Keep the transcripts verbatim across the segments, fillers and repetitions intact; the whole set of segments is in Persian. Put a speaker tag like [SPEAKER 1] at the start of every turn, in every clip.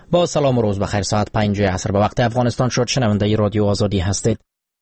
[SPEAKER 1] با سلام و روز بخیر. ساعت پنج عصر به وقت افغانستان شد. شنونده رادیو آزادی هستید.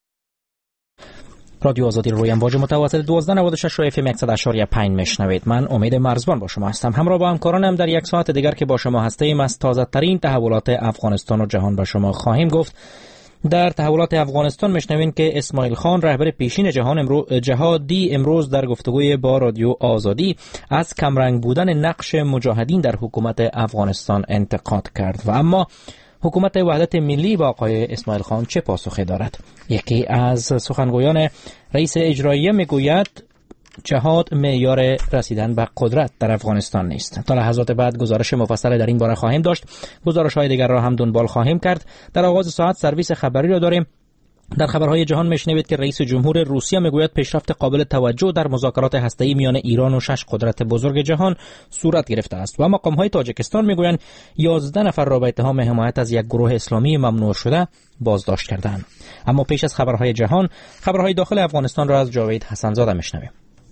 [SPEAKER 1] رادیو آزادی روی امواج متوسط دوازده نود و شش و اف ام صد و اشاری پنج میشنوید. من امید مرزبان با شما هستم. همراه با همکارانم در یک ساعت دیگر که با شما هستیم از تازه ترین تحولات افغانستان و جهان به شما خواهیم گفت. در تحولات افغانستان میشنوین که اسماعیل خان رهبر پیشین جهان امروز جهادی امروز در گفتگوی با رادیو آزادی از کمرنگ بودن نقش مجاهدین در حکومت افغانستان انتقاد کرد. و اما حکومت وحدت ملی با آقای اسماعیل خان چه پاسخی دارد؟ یکی از سخنگویان رئیس اجراییه میگوید جهاد معیار رسیدن به قدرت در افغانستان نیست. تا لحظات بعد گزارش مفصل در این باره خواهیم داشت. گزارش های دیگر را هم دنبال خواهیم کرد. در آغاز ساعت سرویس خبری را داریم. در خبرهای جهان میشنوید که رئیس جمهور روسیه میگوید پیشرفت قابل توجه در مذاکرات هسته‌ای میان ایران و شش قدرت بزرگ جهان صورت گرفته است. و مقام‌های تاجیکستان میگویند یازده نفر را به اتهام حمایت از یک گروه اسلامی ممنوع شده بازداشت کردند. اما پیش از خبرهای جهان، خبرهای داخل افغانستان را از جاوید حسن‌زاده میشنویم.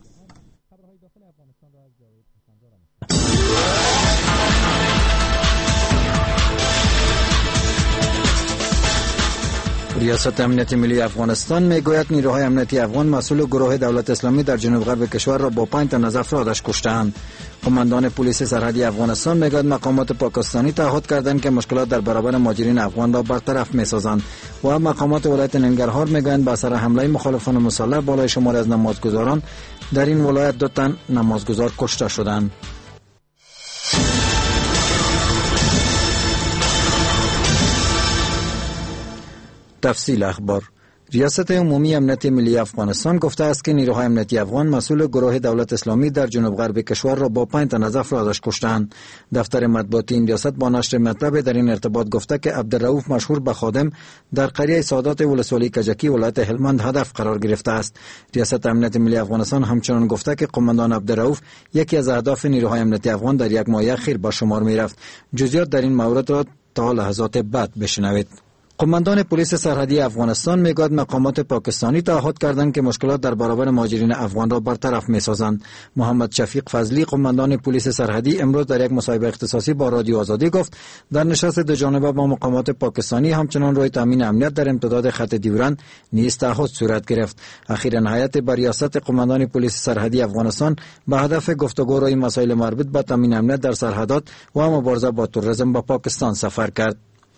[SPEAKER 2] ریاست امنیت ملی افغانستان میگوید نیروهای امنیتی افغان مسئول گروه دولت اسلامی در جنوب غرب کشور را با پنج تن از افرادش کشتند. قماندان پلیس سرحدی افغانستان میگوید مقامات پاکستانی تعهد کردند که مشکلات در برابر مهاجرین افغان را برطرف میسازند. و مقامات ولایت ننگرهار میگویند به اثر حمله مخالفان مسلح بالای شماری از نمازگزاران در این ولایت دو تن نمازگزار کشته شدند. تفصیل اخبار. ریاست عمومی امنیت ملی افغانستان گفته است که نیروهای امنیتی افغان مسئول گروه دولت اسلامی در جنوب غرب کشور را با پنج تن از افرادش کشتند. دفتر مطبوعاتی این ریاست با نشر مطلب در این ارتباط گفته که عبدالرؤوف مشهور به خادم در قریه سادات ولسوالی کجکی ولایت هلمند هدف قرار گرفته است. ریاست امنیت ملی افغانستان همچنان گفته که قماندان عبدالرؤوف یکی از اهداف نیروهای امنیتی افغان در یک ماه اخیر به شمار می‌رفت. جزئیات در این مورد را تا لحظات بعد بشنوید. قماندان پلیس سرحدی افغانستان میگوید مقامات پاکستانی تعهد کردند که مشکلات در برابر مهاجرین افغان را برطرف میسازند. محمد شفیق فضلی قماندان پلیس سرحدی امروز در یک مصاحبه اختصاصی با رادیو آزادی گفت در نشست دو جانبه با مقامات پاکستانی همچنان روی تامین امنیت در امتداد خط دیورند نیز تعهد صورت گرفت. اخیراً هیئت به ریاست قماندان پلیس سرحدی افغانستان به هدف گفتگو روی مسائل مربوط به تامین امنیت در سرحدات و مبارزه با تروریسم به پاکستان سفر کرد.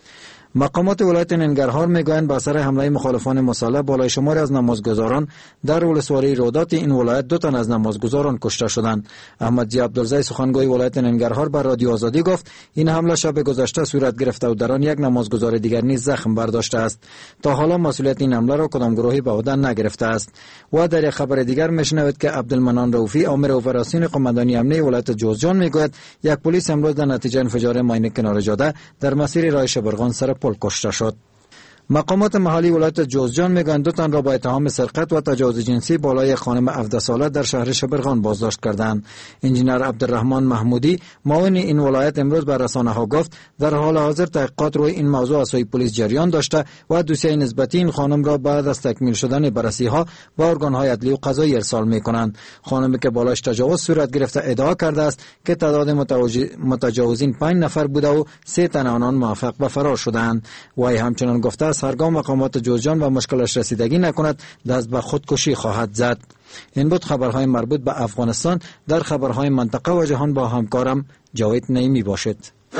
[SPEAKER 2] مقامات ولایت ننگرهار میگویند به اثر حمله مخالفان مسلح بالای شماری از نمازگزاران در ولسوالی رودات این ولایت دو تن از نمازگزاران کشته شدند. احمد جی عبدالزی سخنگوی ولایت ننگرهار بر رادیو آزادی گفت این حمله شب گذشته صورت گرفته و در آن یک نمازگزار دیگر نیز زخم برداشته است. تا حالا مسئولیت این حمله را کدام گروهی به عهده نگرفته است. و در یک خبر دیگر میشنوید که عبدالمنان رؤوفی امیر اپراسیون قماندانی امنیتی ولایت جوزجان میگوید یک پلیس امروز در نتیجه انفجار ماین کنار جاده در مسیر راه شبرغان سر پل کشته شد. مقامات محلی ولایت جوزجان میگویند دو تن را با اتهام سرقت و تجاوز جنسی بالای خانم هفده ساله در شهر شبرغان بازداشت کردند. انجینر عبدالرحمن محمودی معاون این ولایت امروز به رسانه‌ها گفت در حال حاضر تحقیقات روی این موضوع از سوی پلیس جریان داشته و دوسیه نسبتی این خانم را بعد از تکمیل شدن بررسی‌ها به ارگان‌های عدلی و قضایی ارسال می‌کنند. خانمی که بالایش تجاوز صورت گرفته ادعا کرده است که تعداد متجاوزین پنج نفر بوده و سه تن آنان موفق به فرار شدند. وی همچنان گفته هرگاه مقامات جوزجان و مشکلش رسیدگی نکند دست به خودکشی خواهد زد. این بود خبرهای مربوط به افغانستان. در خبرهای منطقه و جهان با همکارم جاوید نعیمی باشد.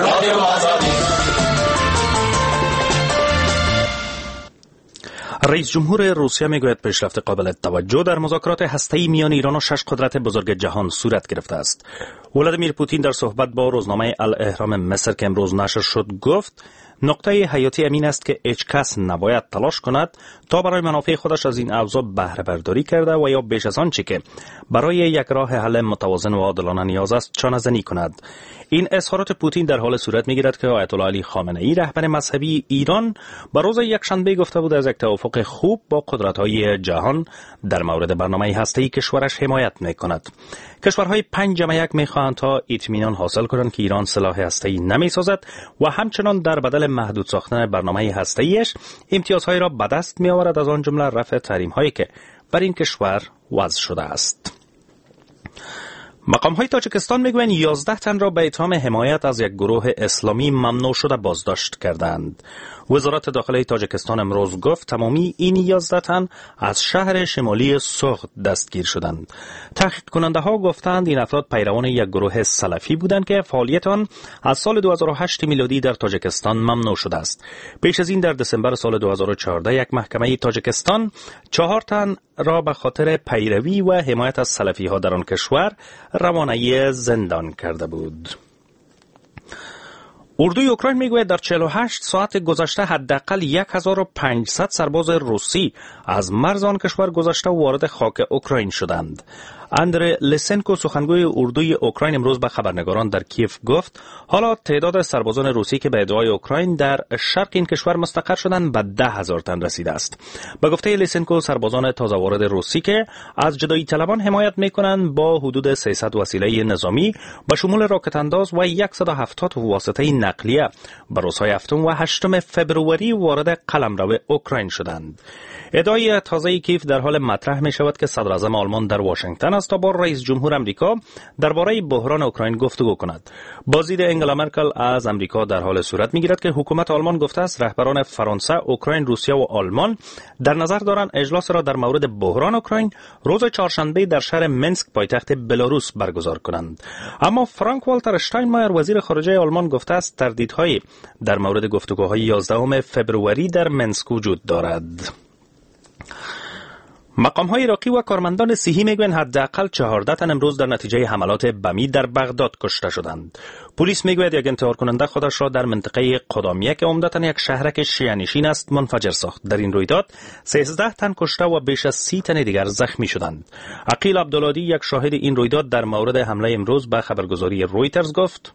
[SPEAKER 3] رئیس جمهور روسیه میگوید پیشرفت قابل توجه در مذاکرات هسته‌ای میان ایران و شش قدرت بزرگ جهان صورت گرفته است. ولادیمیر پوتین در صحبت با روزنامه الاهرام مصر که امروز نشر شد گفت نقطه حیاتی امین است که هیچ کس نباید تلاش کند تا برای منافع خودش از این اوضاع بهره برداری کرده و یا بیش از آنچه که برای یک راه حل متوازن و عادلانه نیاز است چانه زنی کند. این اظهارات پوتین در حال صورت میگیرد که آیت الله علی خامنه ای رهبر مذهبی ایران با روز یکشنبه گفته بود از یک توافق خوب با قدرت‌های جهان در مورد برنامه هسته‌ای کشورش حمایت میکند. کشورهای پنج جمع یک میخواهند تا اطمینان حاصل کنند که ایران سلاح هسته‌ای نمیسازد و همچنان در بدل محدود ساختن برنامه هسته‌ایش امتیازهای را به دست میآورد، از آن جمله رفع تحریم‌هایی که بر این کشور وضع شده است. مقام های تاجیکستان میگویند یازده تن را به اتهام حمایت از یک گروه اسلامی ممنوع شده بازداشت کردند. وزارت داخلی تاجیکستان امروز گفت تمامی این یازده تن از شهر شمالی سوغد دستگیر شدند. تحقیق کننده ها گفتند این افراد پیروان یک گروه سلفی بودند که فعالیت آن از سال دو هزار و هشت میلادی در تاجیکستان ممنوع شده است. پیش از این در دسامبر سال دو هزار و چهارده یک محکمه تاجیکستان چهار تن را به خاطر پیروی و حمایت از سلفی ها در آن کشور روانه زندان کرده بود. اردوی اوکراین میگوید در چهل و هشت ساعت گذشته حداقل هزار و پانصد سرباز روسی از مرز آن کشور گذشته و وارد خاک اوکراین شدند. اندری لیسنکو سخنگوی اردوی اوکراین امروز به خبرنگاران در کیف گفت حالا تعداد سربازان روسی که به ادعای اوکراین در شرق این کشور مستقر شدند به ده هزار تن رسیده است. به گفته لیسنکو سربازان تازه وارد روسی که از جدایی طلبان حمایت میکنند با حدود سیصد وسیله نظامی به شمول راکت انداز و صد و هفتاد واسطه نقلیه به روزهای هفتم و هشتم فبروری وارد قلمرو اوکراین شدند. ادعای تازه کیف در حال مطرح می شود که صدر اعظم آلمان در واشنگتن است تا با رئیس جمهور امریکا درباره بحران اوکراین گفتگو کند. بازدید انگلا مرکل از امریکا در حال صورت می گیرد که حکومت آلمان گفته است رهبران فرانسه، اوکراین، روسیه و آلمان در نظر دارند اجلاس را در مورد بحران اوکراین روز چهارشنبه در شهر منسک پایتخت بلاروس برگزار کنند. اما فرانک والتر اشتاینمایر وزیر خارجه آلمان گفته است تردیدهایی در مورد گفتگوهای یازدهم فبروری در منسک وجود دارد. مقام های عراقی و کارمندان صحی میگویند حداقل چهارده تن امروز در نتیجه حملات بمی در بغداد کشته شدند. پلیس میگوید یک انتحار کننده خودش را در منطقه قدامیه که عمدتاً یک شهرک شیعه نشین است منفجر ساخت. در این رویداد سیزده تن کشته و بیش از سی تن دیگر زخمی شدند. عقیل عبدالهادی یک شاهد این رویداد در مورد حمله امروز به خبرگزاری رویترز گفت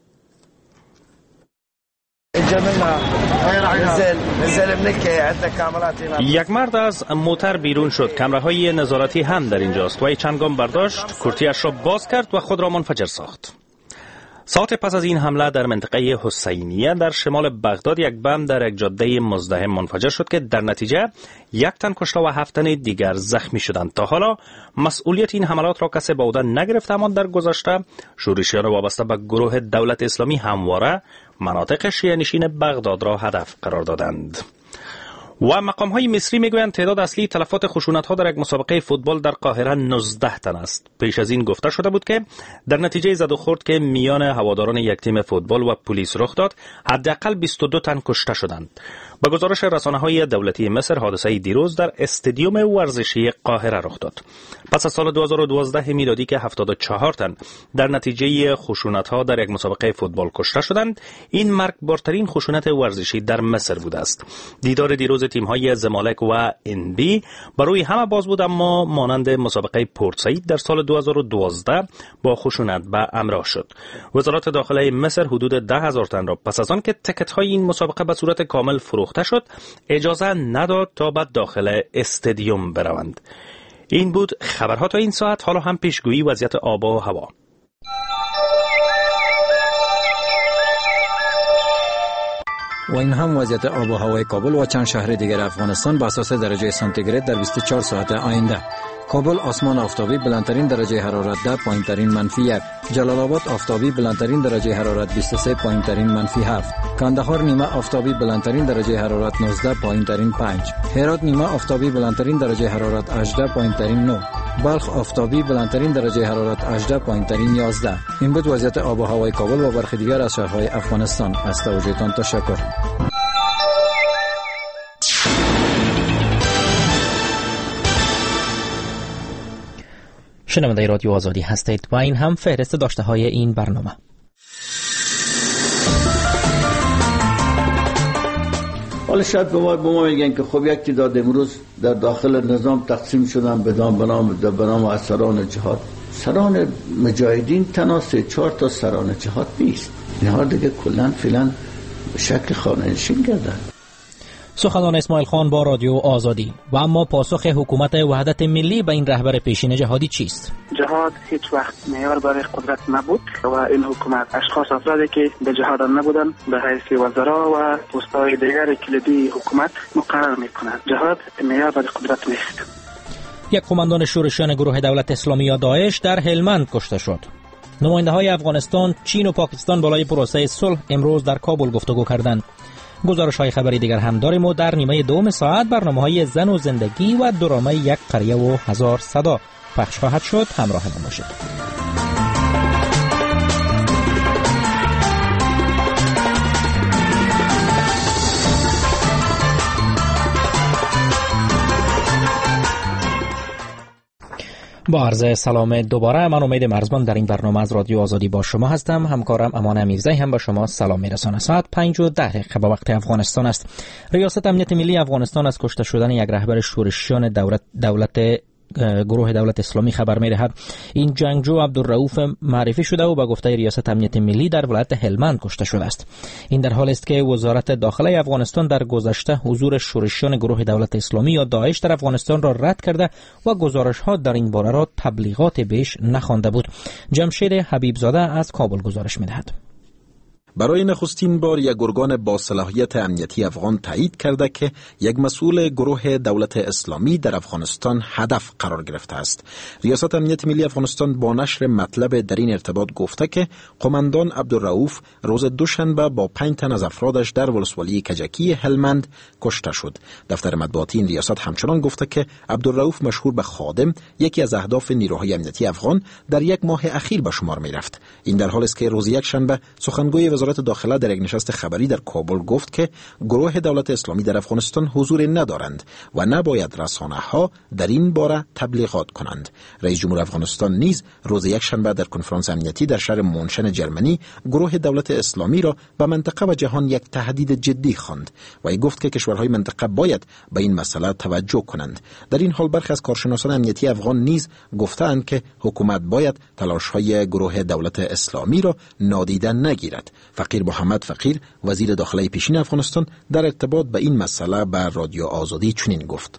[SPEAKER 3] یک مرد از موتر بیرون شد. کامراهای نظارتی هم در اینجاست. وی چند گام برداشت، کورتیش را باز کرد و خود را منفجر ساخت. ساعت پس از این حمله در منطقه حسینیه در شمال بغداد یک بم در یک جاده مزدحم منفجر شد که در نتیجه یک تن کشته و هفت تن دیگر زخمی شدند. تا حالا مسئولیت این حملات را کسی به عهده نگرفت، اما در گذشته شورشیان وابسته به گروه دولت اسلامی همواره مناطق شیعه نشین بغداد را هدف قرار دادند. و مقام های مصری میگویند تعداد اصلی تلفات خشونت ها در یک مسابقه فوتبال در قاهره نوزده تن است. پیش از این گفته شده بود که در نتیجه زد و خورد که میان هواداران یک تیم فوتبال و پلیس رخ داد حداقل بیست و دو تن کشته شدند. با گزارش رسانه های دولتی مصر حادثه دیروز در استادیوم ورزشی قاهره رخ داد. پس از سال دو هزار و دوازده میلادی که هفتاد و چهار تن در نتیجه خشونت ها در یک مسابقه فوتبال کشته شدند، این مرگبارترین خشونت ورزشی در مصر بوده است. دیدار دیروز تیم‌های زمالک و انبی برای همه باز بود، اما مانند مسابقه پورت سعید در سال دو هزار و دوازده با خشونت به همراه شد. وزارت داخلی مصر حدود ده هزار تن را پس از آن که تکت‌های این مسابقه به صورت کامل فروخته شد اجازه نداد تا به داخل استادیوم بروند. این بود خبرها تا این ساعت. حالا هم پیشگویی وضعیت آب و هوا.
[SPEAKER 2] و این هم وضعیت آب و هوای کابل و چند شهر دیگر افغانستان به اساس درجه سانتیگراد در بیست و چهار ساعت آینده. کابل آسمان آفتابی بلندترین درجه حرارت ده، پایینترین منفی یک. جلال آباد آفتابی بلندترین درجه حرارت بیست و سه، پایینترین منفی هفت. کندهار نیمه آفتابی بلندترین درجه حرارت نوزده، پایینترین پنج. هرات نیمه آفتابی بلندترین درجه حرارت هجده، پایینترین نه. بلخ آفتابی بلندترین درجه حرارت هجده، پایینترین یازده. این بود وضعیت آب و هوای کابل و برخی دیگر از شهرهای افغانستان. از توجهتان تشکر.
[SPEAKER 1] شنونده رادیو آزادی هستید و این هم فهرست داشته های این برنامه.
[SPEAKER 4] حالا شاید به ما, به ما میگن که خب یک تعداد امروز در داخل نظام تقسیم شدن به نام به نام به نام از سران جهاد. سران مجاهدین تنها سه چهار تا سران جهاد نیست. اینها دیگه کلا فعلا به شکل خانه‌نشین کردن.
[SPEAKER 1] سخنان اسماعیل خان با رادیو آزادی. و اما پاسخ حکومت وحدت ملی به این رهبر پیشین جهادی چیست؟
[SPEAKER 5] جهاد هیچ وقت معیار برای قدرت نبود و این حکومت اشخاص افرادی که به جهاد نبودن به حیث وزرا و پست‌های دیگر کلیدی حکومت مقرر میکنند. جهاد معیار برای قدرت نیست.
[SPEAKER 1] یک قماندان شورشیان گروه دولت اسلامی یا داعش در هلمند کشته شد. نماینده های افغانستان، چین و پاکستان بالای پروسه صلح امروز در کابل گفتگو کردند. گزارش های خبری دیگر هم داریم و در نیمه دوم ساعت برنامه های زن و زندگی و درامه یک قریه و هزار صدا پخش خواهد شد. همراه ما باشید. با عرض سلام دوباره، من امید مرزبان در این برنامه از رادیو آزادی با شما هستم. همکارم امان امیرزی هم با شما سلام میرسانه. ساعت پنج و ده دقیقه به وقت افغانستان است. ریاست امنیت ملی افغانستان از کشته شدن یک رهبر شورشیان دولت دولت گروه دولت اسلامی خبر می‌دهد. این جنگجو عبدالرؤوف معرفی شده و با گفته ریاست امنیت ملی در ولایت هلمند کشته شده است. این در حالی است که وزارت داخله افغانستان در گذشته حضور شورشیان گروه دولت اسلامی یا داعش در افغانستان را رد کرده و گزارش‌ها در این باره را تبلیغات بیش نخوانده بود. جمشید حبیبزاده از کابل گزارش می‌دهد.
[SPEAKER 6] برای نخستین بار یک ارگان با صلاحیت امنیتی افغان تایید کرده که یک مسئول گروه دولت اسلامی در افغانستان هدف قرار گرفته است. ریاست امنیت ملی افغانستان با نشر مطلب در این ارتباط گفته که قماندان عبدالرؤوف روز دوشنبه با پنج تن از افرادش در ولسوالی کجکی هلمند کشته شد. دفتر مطبوعاتی این ریاست همچنان گفته که عبدالرؤوف مشهور به خادم یکی از اهداف نیروهای امنیتی افغان در یک ماه اخیر به شمار می رفت. این در حالی است که روز یک شنبه سخنگوی وزارت داخله در یک نشست خبری در کابل گفت که گروه دولت اسلامی در افغانستان حضور ندارند و نباید رسانه‌ها در این باره تبلیغات کنند. رئیس جمهور افغانستان نیز روز یک شنبه در کنفرانس امنیتی در شهر مونشن جرمنی گروه دولت اسلامی را به منطقه و جهان یک تهدید جدی خواند و گفت که کشورهای منطقه باید به این مسئله توجه کنند. در این حال برخی از کارشناسان امنیتی افغان نیز گفتند که حکومت باید تلاش‌های گروه دولت اسلامی را نادیده نگیرد. فقیر محمد فقیر وزیر داخله پیشین افغانستان در ارتباط به این مسئله به رادیو آزادی چنین گفت: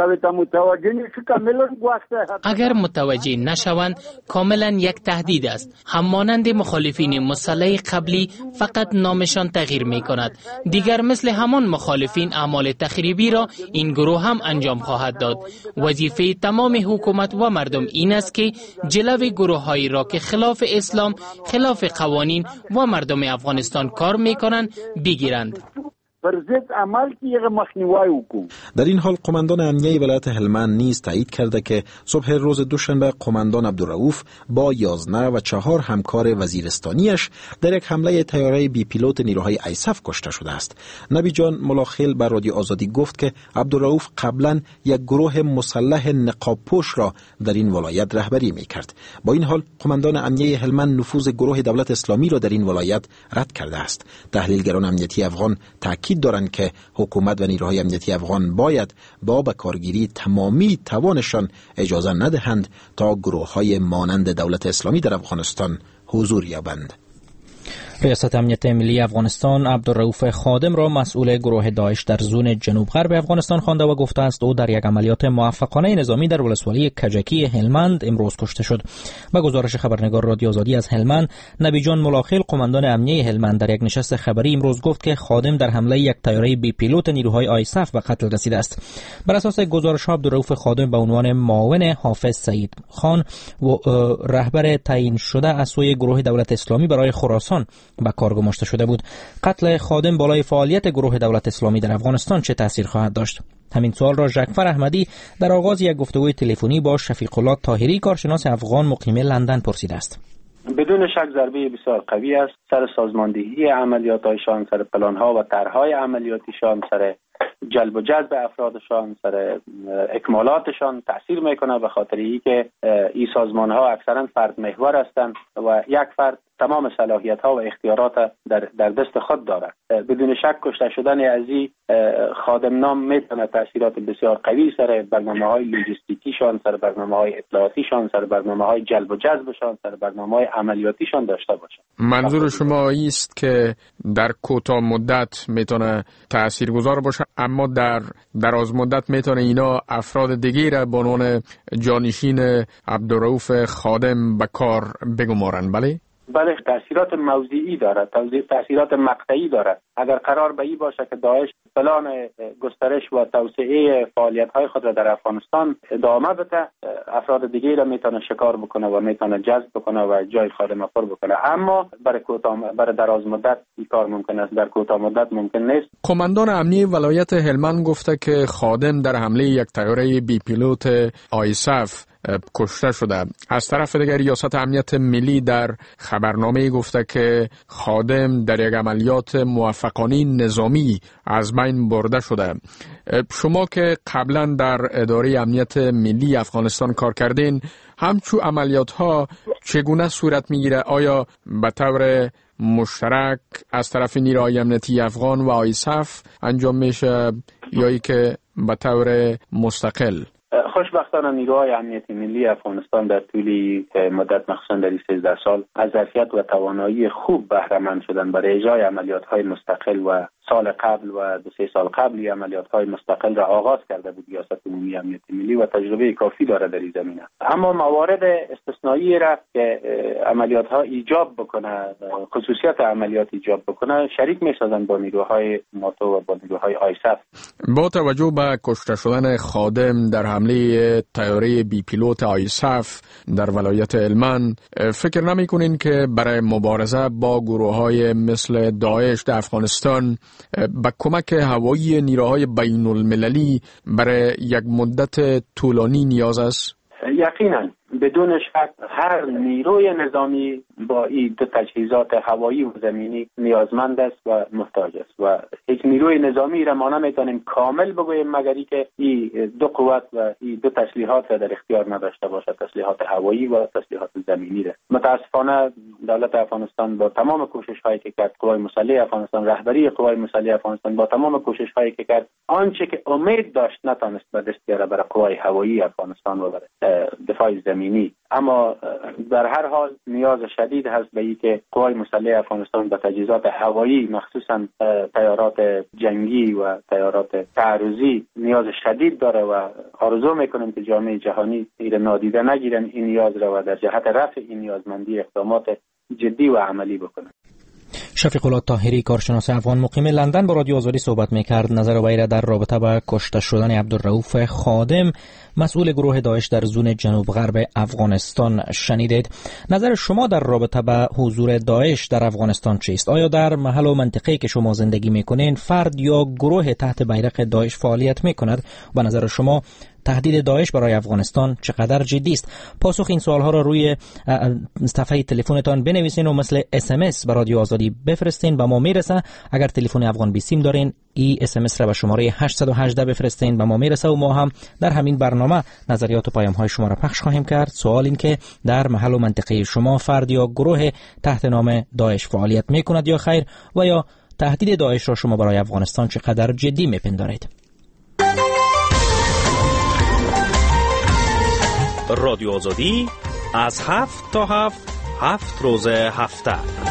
[SPEAKER 7] اگر متوجه نشوند کاملا یک تهدید است. همانند مخالفین مسلح قبلی فقط نامشان تغییر می کند. دیگر مثل همان مخالفین اعمال تخریبی را این گروه هم انجام خواهد داد. وظیفه تمام حکومت و مردم این است که جلوی گروه هایی را که خلاف اسلام، خلاف قوانین و مردم افغانستان کار می کنند بگیرند.
[SPEAKER 6] در این حال قماندان امنیه ولایت هلمند نیز تایید کرده که صبح روز دوشنبه قماندان عبدالرؤوف با یازده و چهار همکار وزیرستانیش در یک حمله طیاره بی پیلوت نیروهای آیساف کشته شده است. نبی جان ملاخیل بر رادیو آزادی گفت که عبدالرؤوف قبلا یک گروه مسلح نقاب پوش را در این ولایت رهبری می‌کرد. با این حال قماندان امنیه هلمند نفوذ گروه دولت اسلامی را در این ولایت رد کرده است. تحلیلگران امنیتی افغان تاکید دارند که حکومت و نیروهای امنیتی افغان باید با به کارگیری تمامی توانشان اجازه ندهند تا گروه‌های مانند دولت اسلامی در افغانستان حضور یابند.
[SPEAKER 1] ریاست امنیت ملی افغانستان عبدالرؤوف خادم را مسئول گروه داعش در زون جنوب غرب افغانستان خوانده و گفته است او در یک عملیات موفقانه نظامی در ولسوالی کجکی هلمند امروز کشته شد. با گزارش خبرنگار رادیو آزادی از هلمند، نبی جان ملاخیل قماندان امنیه هلمند در یک نشست خبری امروز گفت که خادم در حمله یک طیاره بی پیلوت نیروهای آیساف به قتل رسیده است. بر اساس گزارش عبدالرؤوف خادم به عنوان معاون حافظ سعید خان و رهبر تعیین شده از سوی گروه دولت اسلامی برای خراسان به کار گماشته شده بود. قتل خادم بالای فعالیت گروه دولت اسلامی در افغانستان چه تاثیر خواهد داشت؟ همین سوال را ژکفر احمدی در آغاز یک گفتگوی تلفنی با شفیق الله طاهری کارشناس افغان مقیم لندن پرسیده است.
[SPEAKER 8] بدون شک ضربه بسیار قوی است سر سازماندهی عملیاتشان، سر پلان‌ها و طرح‌های عملیاتیشان، سر جلب و جذب افرادشان، سر اکمالاتشان تأثیر میکنه، به خاطر اینکه این سازمان‌ها اکثرا فرد محور هستند و یک فرد تمام صلاحیت‌ها و اختیارات در در دست خود دارد. بدون شک کشته شدن از این خادم نام میتونه تأثیرات بسیار قوی سر برنامه‌های لوجستیکیشان، سر برنامه‌های اطلاعاتیشان، سر برنامه‌های جلب و جذبشان، سر برنامه‌های عملیاتیشان داشته باشه.
[SPEAKER 9] منظور شما است که در کوتاه مدت میتونه تاثیرگذار باشه، اما در دراز مدت میتونه اینا افراد دیگه را به عنوان جانشین عبدالرؤوف خادم به کار بگمارن؟ بله؟
[SPEAKER 8] بله، تأثیرات موضعی دارد، تأثیرات مقطعی دارد. اگر قرار به این باشه که داعش پلان گسترش و توسعه فعالیت‌های خود را در افغانستان ادامه بده، افراد دیگه را میتونه شکار بکنه و میتونه جذب بکنه و جای خادم پر بکنه. اما برای کوتاه برای دراز مدت این کار ممکن است، در کوتاه مدت ممکن نیست.
[SPEAKER 9] کماندان امنی ولایت هلمند گفته که خادم در حمله یک طیاره بی پیلوت آیسف کشته شده. از طرف دیگر ریاست امنیت ملی در خبرنامه گفته که خادم در یک عملیات موفقانه نظامی از بین برده شده. شما که قبلا در اداره امنیت ملی افغانستان کار کردین، همچون عملیات ها چگونه صورت میگیره؟ آیا به طور مشترک از طرف نیروهای امنیتی افغان و آیسف انجام میشه یا ای که به طور مستقل؟
[SPEAKER 8] خوشبختانه نیروهای امنیتی ملی افغانستان در طول مدت مخصوصا در این سیزده سال از ظرفیت و توانایی خوب بهره مند شدن برای اجرای عملیات‌های مستقل و سال قبل و دو سه سال قبل عملیات‌های مستقل را آغاز کرده بود ریاست عمومی امنیتی ملی و تجربه کافی دارد در این زمینه. اما موارد استثنایی را که عملیات‌ها ایجاب بکنه، خصوصیت عملیات ایجاب بکنه، شریک می‌سازند با نیروهای ناتو و با نیروهای آیسف.
[SPEAKER 9] با توجه به کشته شدن خادم در حمله طیاره بی پیلوت آیسف در ولایت هلمند، فکر نمی‌کنین که برای مبارزه با گروه‌های مثل داعش در افغانستان با کمک هوایی نیروهای بین المللی برای یک مدت طولانی نیاز است؟
[SPEAKER 8] یقینا بدون شک هر نیروی نظامی با این دو تجهیزات هوایی و زمینی نیازمند است و محتاج است و هیچ نیروی نظامی را ما نمیتونیم کامل بگوییم مگر اینکه این دو قوت و این دو تسلیحات را در اختیار نداشته باشد، تسلیحات هوایی و تسلیحات زمینی را. متاسفانه دولت افغانستان با تمام کوشش هایی که کرد، قوای مسلح افغانستان، رهبری قوای مسلح افغانستان با تمام کوشش هایی که کرد، آنچه که امید داشت نتونست به دست بیاره برای قوای هوایی افغانستان و برای دفاع زمینی. اما در هر حال نیاز شدید هست به اینکه قوای مسلح افغانستان به تجهیزات هوایی مخصوصا طیارات جنگی و طیارات تعرضی نیاز شدید داره و آرزو میکنیم که جامعه جهانی این نادیده نگیرن این نیاز را و در جهت رفع این نیازمندی اقدامات جدی و عملی بکنن.
[SPEAKER 1] شفیق الله طاهری، کارشناس افغان مقیم لندن، با رادیو آزادی صحبت میکرد. نظر وی را در رابطه با کشته شدن عبدالرؤوف خادم، مسئول گروه داعش در زون جنوب غرب افغانستان شنیدید. نظر شما در رابطه با حضور داعش در افغانستان چیست؟ آیا در محل و منطقه‌ای که شما زندگی میکنین فرد یا گروه تحت بیرق داعش فعالیت میکند؟ به نظر شما تهدید داعش برای افغانستان چقدر جدی است؟ پاسخ این سوالها را روی صفحه تلفنتان بنویسین و مثل اس ام اس به رادیو آزادی بفرستین، به ما میرسه. اگر تلفن افغان بیسیم دارین، ای اس ام اس را به شماره هشت یک هشت بفرستین، به ما میرسه و ما هم در همین برنامه نظریات و پیام های شما را پخش خواهیم کرد. سوال این که در محل و منطقه شما فرد یا گروه تحت نام داعش فعالیت میکند یا خیر، و یا تهدید داعش را شما برای افغانستان چقدر جدی میپندارید؟
[SPEAKER 3] رادیو آزادی از هفت تا هفت هفت روز هفته،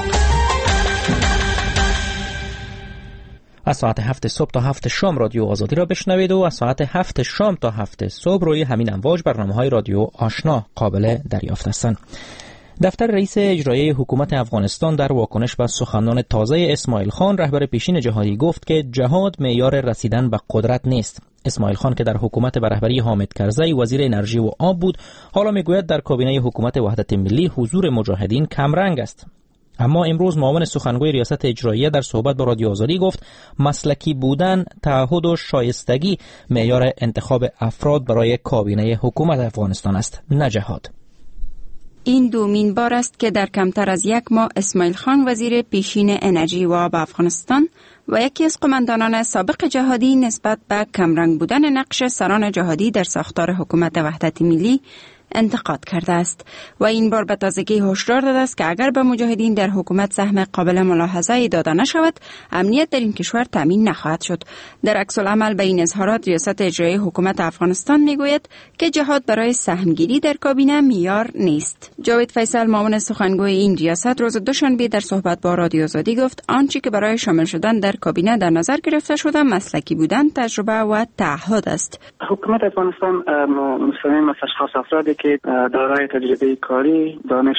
[SPEAKER 1] از ساعت هفت صبح تا هفت شام رادیو آزادی را بشنوید و از ساعت هفت شام تا هفت صبح روی همین امواج برنامه‌های رادیو آشنا قابل دریافت هستند. دفتر رئیس اجرایی حکومت افغانستان در واکنش به سخنان تازه اسماعیل خان، رهبر پیشین جهادی، گفت که جهاد معیار رسیدن به قدرت نیست. اسماعیل خان که در حکومت به رهبری حامد کرزی وزیر انرژی و آب بود، حالا میگوید در کابینه حکومت وحدت ملی حضور مجاهدین کمرنگ است. اما امروز معاون سخنگوی ریاست اجراییه در صحبت با رادیو آزادی گفت مسلکی بودن، تعهد و شایستگی معیار انتخاب افراد برای کابینه حکومت افغانستان است، نه جهاد.
[SPEAKER 10] این دومین بار است که در کمتر از یک ماه اسماعیل خان وزیر پیشین انرژی و آب افغانستان و یکی از قماندانان سابق جهادی نسبت به کمرنگ بودن نقش سران جهادی در ساختار حکومت وحدت ملی انتقاد کرده است و این بار به تازگی هشدار داده است که اگر به مجاهدین در حکومت سهم قابل ملاحظه داده نشود، امنیت در این کشور تامین نخواهد شد. در عکس العمل به این اظهارات ریاست اجرایی حکومت افغانستان میگوید که جهاد برای سهمگیری در کابینه معیار نیست. جاوید فیصل، معاون سخنگوی این ریاست، روز دوشنبه در صحبت با رادیو آزادی گفت آنچه که برای شامل شدن در کابینه در نظر گرفته شده مسلکی بودن، تجربه و تعهد است.
[SPEAKER 5] حکومت افغانستان مصمم است اشخاص افرادی که که دارای تجربه کاری، دانش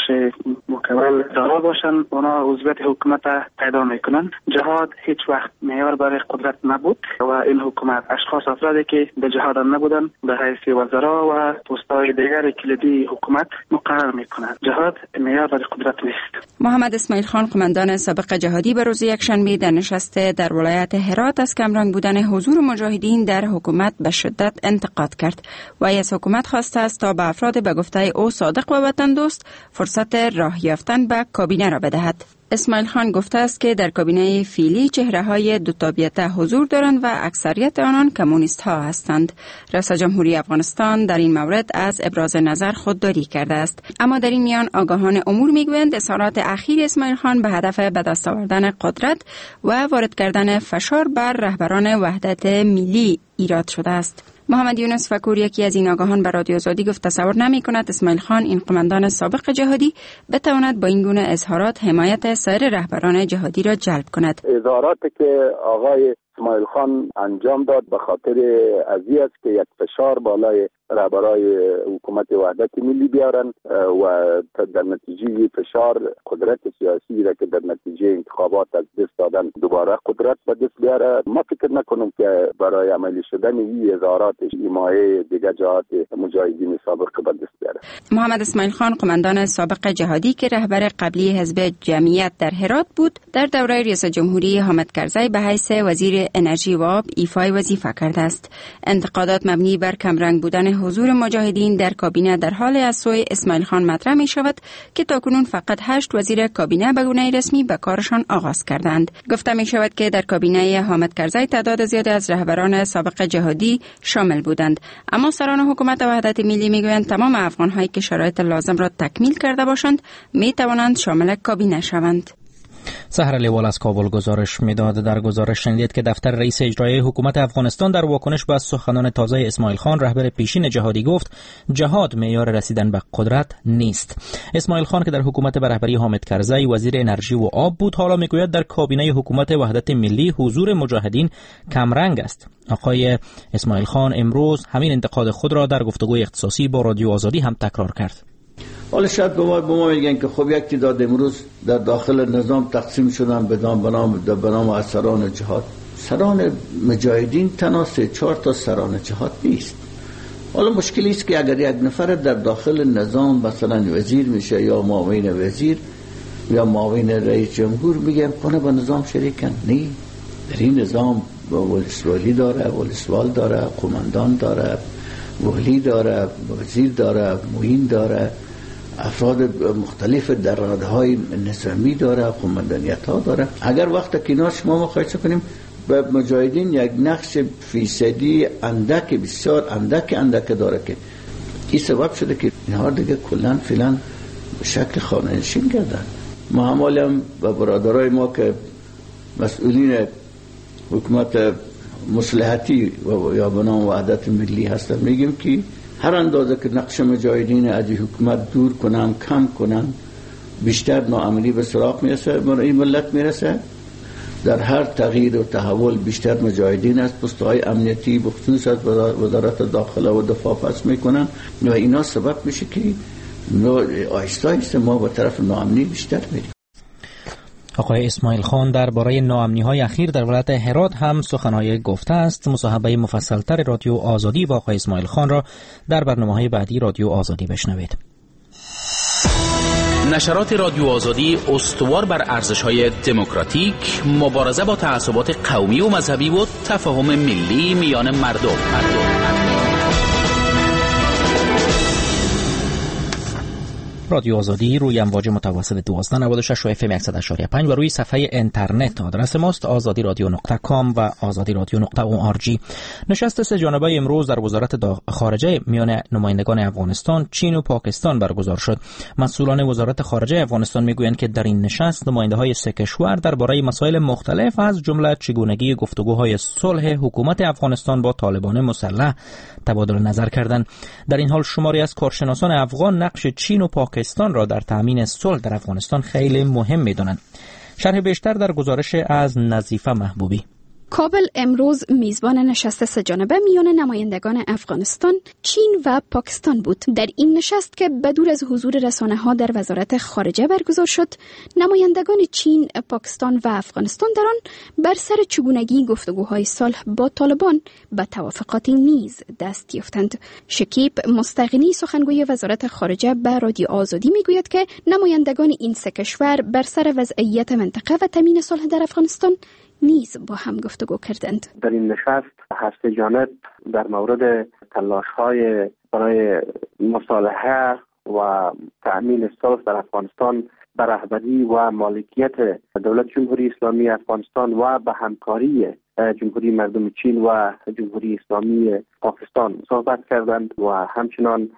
[SPEAKER 5] مکمل دارا باشند، اونا عضویت حکومت پیدا میکنند. جهاد هیچ وقت معیار برای قدرت نبود و این حکومت اشخاص افرادی که به جهاد نبودن به حیث وزرا و پست‌های دیگر کلیدی حکومت مقرر میکنند. جهاد معیار برای قدرت نیست.
[SPEAKER 10] محمد اسماعیل خان، قماندان سابق جهادی، به روز یکشنبه در نشست در ولایت هرات از کمرنگ بودن حضور مجاهدین در حکومت به شدت انتقاد کرد و از حکومت خواسته است تا به افراد به گفته او صادق و وطن دوست فرصت راه یافتن به کابینه را بدهد. اسماعیل خان گفته است که در کابینه فعلی چهره‌های دو تابعیت حضور دارند و اکثریت آنان کمونیست ها هستند. رئیس جمهوری افغانستان در این مورد از ابراز نظر خودداری کرده است. اما در این میان آگاهان امور میگویند اظهارات اخیر اسماعیل خان به هدف به دست آوردن قدرت و وارد کردن فشار بر رهبران وحدت ملی ایراد شده است. محمد یونس فکور، یکی از این آگاهان، به رادیو آزادی گفت تصور نمی کند اسماعیل خان، این قماندان سابق جهادی، بتواند با این گونه اظهارات حمایت سایر رهبران جهادی را جلب کند.
[SPEAKER 11] اظهاراتی که آقای اسماعیل خان انجام داد به خاطر ازی است که یک فشار بالای رهبرای حکومت وحدت ملی بیارن و در نتیجه فشار قدرت سیاسی را که در نتیجه انتخابات از دست دادن دوباره قدرت به دست بیاره. ما فکر نکنم که برای عملی شدن این اظهارات حمایه دیگر جهات مجاهدین سابق به دست بیاره.
[SPEAKER 10] محمد اسماعیل خان، قماندان سابق جهادی که رهبر قبلی حزب جمعیت در هرات بود، در دوره ریاست جمهوری حامد کرزی به حیث وزیر انرژی و آب ایفای وظیفه کرده است. انتقادات مبنی بر کمرنگ بودن حضور مجاهدین در کابینه در حال از سوی اسماعیل خان مطرح می شود که تاکنون فقط هشت وزیر کابینه به گونه رسمی به کارشان آغاز کردند. گفته می شود که در کابینه حامد کرزی تعداد زیادی از رهبران سابق جهادی شامل بودند، اما سران حکومت وحدت ملی می گویند تمام افغان‌هایی که شرایط لازم را تکمیل کرده باشند می توانند شامل کابینه شوند.
[SPEAKER 1] سحر لیوال از کابل گزارش میداد. در گزارش شنیدید که دفتر رئیس اجرایی حکومت افغانستان در واکنش به سخنان تازه اسماعیل خان، رهبر پیشین جهادی، گفت جهاد معیار رسیدن به قدرت نیست. اسماعیل خان که در حکومت به رهبری حامد کرزی وزیر انرژی و آب بود، حالا میگوید در کابینه حکومت وحدت ملی حضور مجاهدین کمرنگ است. آقای اسماعیل خان امروز همین انتقاد خود را در گفتگوی اختصاصی با رادیو آزادی هم تکرار کرد.
[SPEAKER 4] حالا شاید به ما, ما میگن که خب یک تعداد امروز در داخل نظام تقسیم شدن به نام به نام از سران جهاد. سران مجاهدین تنها سه چهار تا سران جهاد نیست. حالا مشکلی است که اگر یک نفر در داخل نظام مثلا وزیر میشه یا معاون وزیر یا معاون رئیس جمهور، میگن کنه با نظام شریکن. نه، در این نظام ولسوالی داره، ولسوال داره، قماندان داره، ولی داره، وزیر داره، معین داره، افراد مختلف در رادهای نظامی داره، قماندانیت ها داره. اگر وقت کنار شما مقایسه کنیم به مجاهدین یک نقش فیصدی اندک، بسیار اندک اندک داره که این سبب شده که اینها دیگه کلن فیلن به شکل خانه نشین کردن. ما همالیم و برادرای ما که مسئولین حکومت مصلحتی و یا به نام وحدت ملی هستن میگیم که هر اندازه که نقش مجاهدین از حکومت دور کنن، کم کنن، بیشتر ناامنی به سراغ میرسه، این ملت میرسه. در هر تغییر و تحول بیشتر مجاهدین از پست‌های امنیتی بخصوص از وزارت داخله و دفاع پس میکنن و اینا سبب میشه که آهسته آهسته ما به طرف ناامنی بیشتر میریم.
[SPEAKER 1] آقای اسماعیل خان درباره ناامنی‌های اخیر در ولایت هرات هم سخنهای گفته است. مصاحبه مفصل‌تر رادیو آزادی با آقای اسماعیل خان را در برنامه‌های بعدی رادیو آزادی بشنوید.
[SPEAKER 12] نشرات رادیو آزادی استوار بر ارزش‌های دموکراتیک، مبارزه با تعصبات قومی و مذهبی و تفاهم ملی میان مردم. مردم.
[SPEAKER 1] رادیو آزادی روی امواج متوسط دوازده نود و شش و اف ام صد و شش و پنج و روی صفحه اینترنت آدرس ماست آزادی رادیو نقطه کام و آزادی رادیو نقطه او آر جی. نشست سه جانبه امروز در وزارت خارجه میان نمایندگان افغانستان، چین و پاکستان برگزار شد. مسئولان وزارت خارجه افغانستان میگویند که در این نشست نماینده‌های سه کشور درباره مسائل مختلف از جمله چگونگی گفتگوهای صلح حکومت افغانستان با طالبان مسلح تبادل نظر کردند. در این حال شماری از کارشناسان افغان نقش چین و پاکستان را در تامین صلح در افغانستان خیلی مهم می‌دانند. شرح بیشتر در گزارش از نظیفه محبوبی.
[SPEAKER 13] کابل امروز میزبان نشست سه‌جانبه میان نمایندگان افغانستان، چین و پاکستان بود. در این نشست که بدور از حضور رسانه‌ها در وزارت خارجه برگزار شد، نمایندگان چین، پاکستان و افغانستان در آن بر سر چگونگی گفتگوهای صلح با طالبان به توافقاتی نیز دست یافتند. شکیب مستغنی سخنگوی وزارت خارجه به رادیو آزادی میگوید که نمایندگان این سه کشور بر سر وضعیت منطقه و تامین صلح در افغانستان نیز با هم گفتگو کردند.
[SPEAKER 8] در این نشست هشت جانب در مورد تلاش‌های برای مصالحه و تأمین صلح در افغانستان به رهبری و مالکیت دولت جمهوری اسلامی افغانستان و به همکاری جمهوری مردم چین و جمهوری اسلامی پاکستان صحبت کردند و همچنان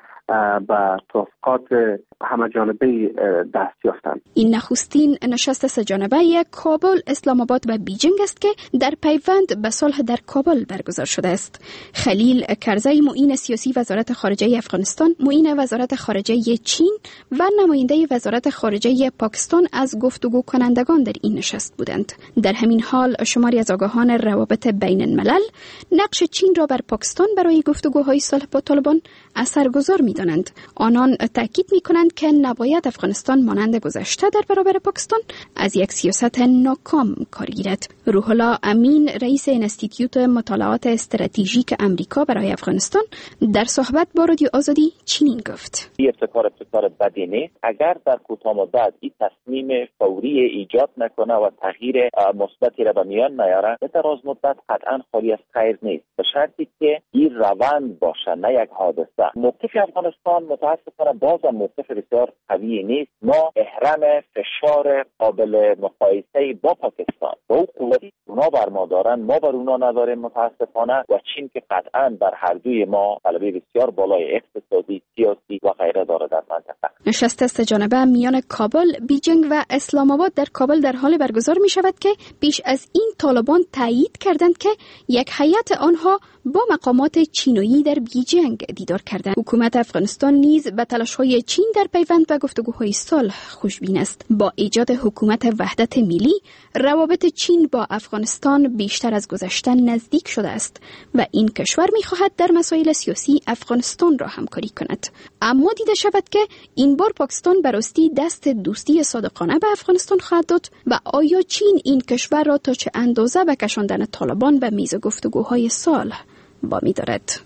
[SPEAKER 8] به توافقات همه جانبه دست یافتند.
[SPEAKER 13] این نخستین نشست سه جانبه کابل، اسلام آباد و بیجینگ است که در پیوند به صلح در کابل برگزار شده است. خلیل کرزی، معین سیاسی وزارت خارجه افغانستان، معین وزارت خارجه چین و نماینده وزارت خارجه پاکستان از گفتگو کنندگان در این نشست بودند. در همین حال شماری از آگاهان روابط بین الملل نقش چین را بر پاکستان برای گفتگوهای صلح با طالبان اثرگذار می‌دانند. آنان تاکید می‌کنند که نباید افغانستان مانند گذشته در برابر پاکستان از یک سیاست ناکام کار گیرد. روح الله امین، رئیس انستیتیوت مطالعات استراتژیک امریکا برای افغانستان، در صحبت با رادیو آزادی چنین گفت:
[SPEAKER 14] این ابتکار ابتکار بدی نیست. اگر در کوتاه مدت این تصمیم فوری ایجاد نکنه و تغییر مثبتی را به میان نیاره، در دراز مدت قطعا خالی از خیر نیست، به شرطی که این روند باشه نه یک حادثه. موقف افغانستان متاسفانه بازم موقف بسیار قوی نیست. ما احرام فشار قابل مقایسه با پاکستان با او قوتی اونا بر ما دارن، ما بر اونا نداریم متاسفانه، و چین که قطعا بر هر دوی ما غلبه بسیار بالای اقتصادی، سیاسی و غیره داره در منطقه.
[SPEAKER 13] نشست سه جانبه میان کابل، بیجینگ و اسلام آباد در کابل در حال برگزار می شود که پیش از این طالبان تایید کردند که یک هیئت آنها با مقامات چینی در بیجینگ دیدار کردند. حکومت افغانستان نیز به تلاش‌های چین در پیوند به گفتگوهای صلح خوشبین است. با ایجاد حکومت وحدت ملی، روابط چین با افغانستان بیشتر از گذشته نزدیک شده است و این کشور می‌خواهد در مسائل سیاسی افغانستان را همکاری کند. اما دیده شود که این بار پاکستان به راستی دست دوستی صادقانه به افغانستان خواهد داد و آیا چین این کشور را تا چه اندازه به کشاندن طالبان به میز گفتگوهای صلح وامی دارد؟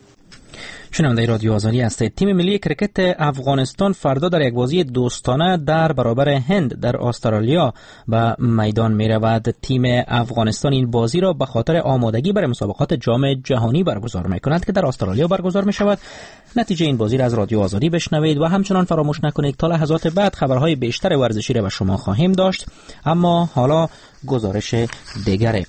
[SPEAKER 1] شنونده رادیو آزادی هستید. تیم ملی کرکت افغانستان فردا در یک بازی دوستانه در برابر هند در استرالیا به میدان می رود. تیم افغانستان این بازی را به خاطر آمادگی برای مسابقات جام جهانی برگزار می کند که در استرالیا برگزار می شود. نتیجه این بازی را از رادیو آزادی بشنوید و همچنان فراموش نکنید تا لحظات بعد خبرهای بیشتر ورزشی را به شما خواهیم داشت. اما حالا گزارش دیگره.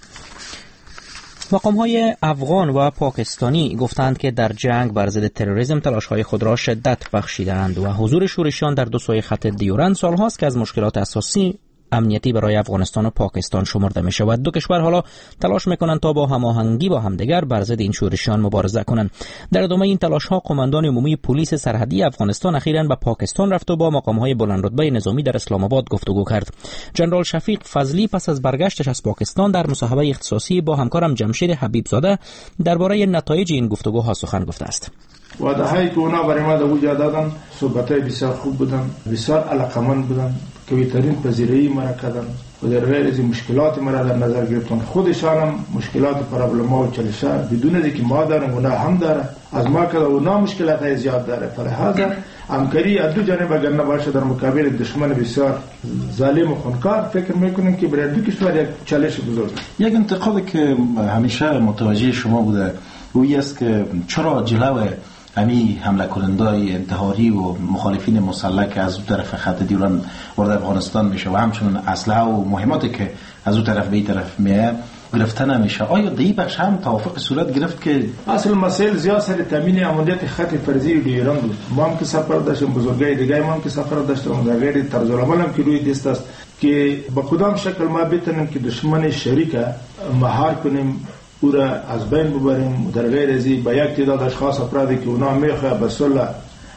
[SPEAKER 1] مقام‌های افغان و پاکستانی گفتند که در جنگ بر ضد تروریسم تلاش‌های خود را شدت بخشیدند و حضور شورشیان در دو سوی خط دیورند سال‌هاست که از مشکلات اساسی امنیتی برای افغانستان و پاکستان شمرده می شود. دو کشور حالا تلاش میکنند تا با هماهنگی با همدیگر بر ضد این شورشیان مبارزه کنند. در ادامه این تلاش ها قماندان عمومی پلیس سرحدی افغانستان اخیراً به پاکستان رفت و با مقام های بلند رتبه نظامی در اسلام آباد گفتگو کرد. جنرال شفیق فضلی پس از برگشتش از پاکستان در مصاحبه اختصاصی با همکارم جمشید حبیب زاده درباره نتایج این گفتگوها سخن گفته است.
[SPEAKER 15] وعده هایی که اونا برای ما دوجا دادن صحبت های بسیار خوب بودن، بسیار علاقمند بودن، قوی‌ترین پذیرایی مرا کردن و در غیر از مشکلات مرا در نظر گرفتن. خودشان هم مشکلات پرابلم‌ها و چالش‌ها بدون از اینکه ما داریم اونا هم داره، از ما که اونا مشکلات های زیاد داره. فلهذا همکاری از دو جانب اگر نباشه در مقابل دشمن بسیار ظالم و خونکار، فکر میکنم که برای دو کشور یک چالش بزرگ.
[SPEAKER 16] یک انتقادی که همیشه متوجه شما بوده وی است که چرا جلوه همی حمله کنندای انتحاری و مخالفین مسلح که از اون طرف خط دیوران وارد افغانستان میشه و همچنین اسلحه و مهماتی که از اون طرف به این طرف میاد گرفته نمیشه، آیا دی بخش هم توافق صورت گرفت که
[SPEAKER 15] اصل مسائل زیاد سر تامین امنیت خط فرضی ایران بود؟ ما هم که سفر داشتیم، بزرگای دیگه ما هم که سفر داشتیم، در غیر طرز العمل هم که روی دست است که با کدام شکل ما بتونیم که دشمن شریک مهار کنیم، او را از بین ببریم. در غیر ازی با یک تعداد اشخاص افرادی که اونا میخواه به صلح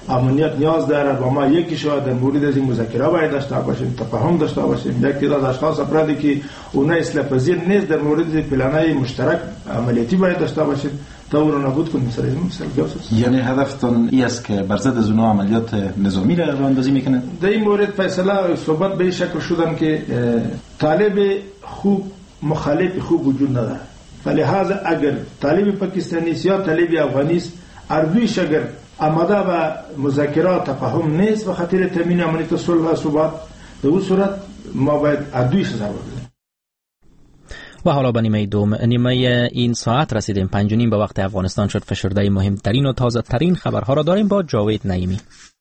[SPEAKER 15] امنیت نیاز داره با ما یکی شو در مورد از این مذاکره باید داشته باشیم، تفاهم داشته باشیم. یک تعداد اشخاص افرادی که اونها اصلاح پذیر نیست در مورد پلن‌های مشترک عملیاتی باید داشته باشیم تا اون رو نابود کنیم. سر این مثال
[SPEAKER 16] یعنی هدفتون این است که بر ضد از اونها عملیات نظامی را راهاندازی میکنن؟
[SPEAKER 15] در این مورد فیصله صحبت به این شکل شدن که طالب خوب مخالف خوب وجود نداره. فلهذا اگر طالب پاکستانی است یا طالب افغانی است، اردویش اگر آماده و مذاکرات تفاهم نیست و خاطر تامین امنیت صلح و ثبات، در اون صورت ما باید اردویش ضربه بزنیم.
[SPEAKER 1] و حالا به نیمه دوم نیمه این ساعت رسیدیم. پنج و نیم به وقت افغانستان شد. فشرده مهمترین و تازه ترین خبرها را داریم با جاوید نعیمی.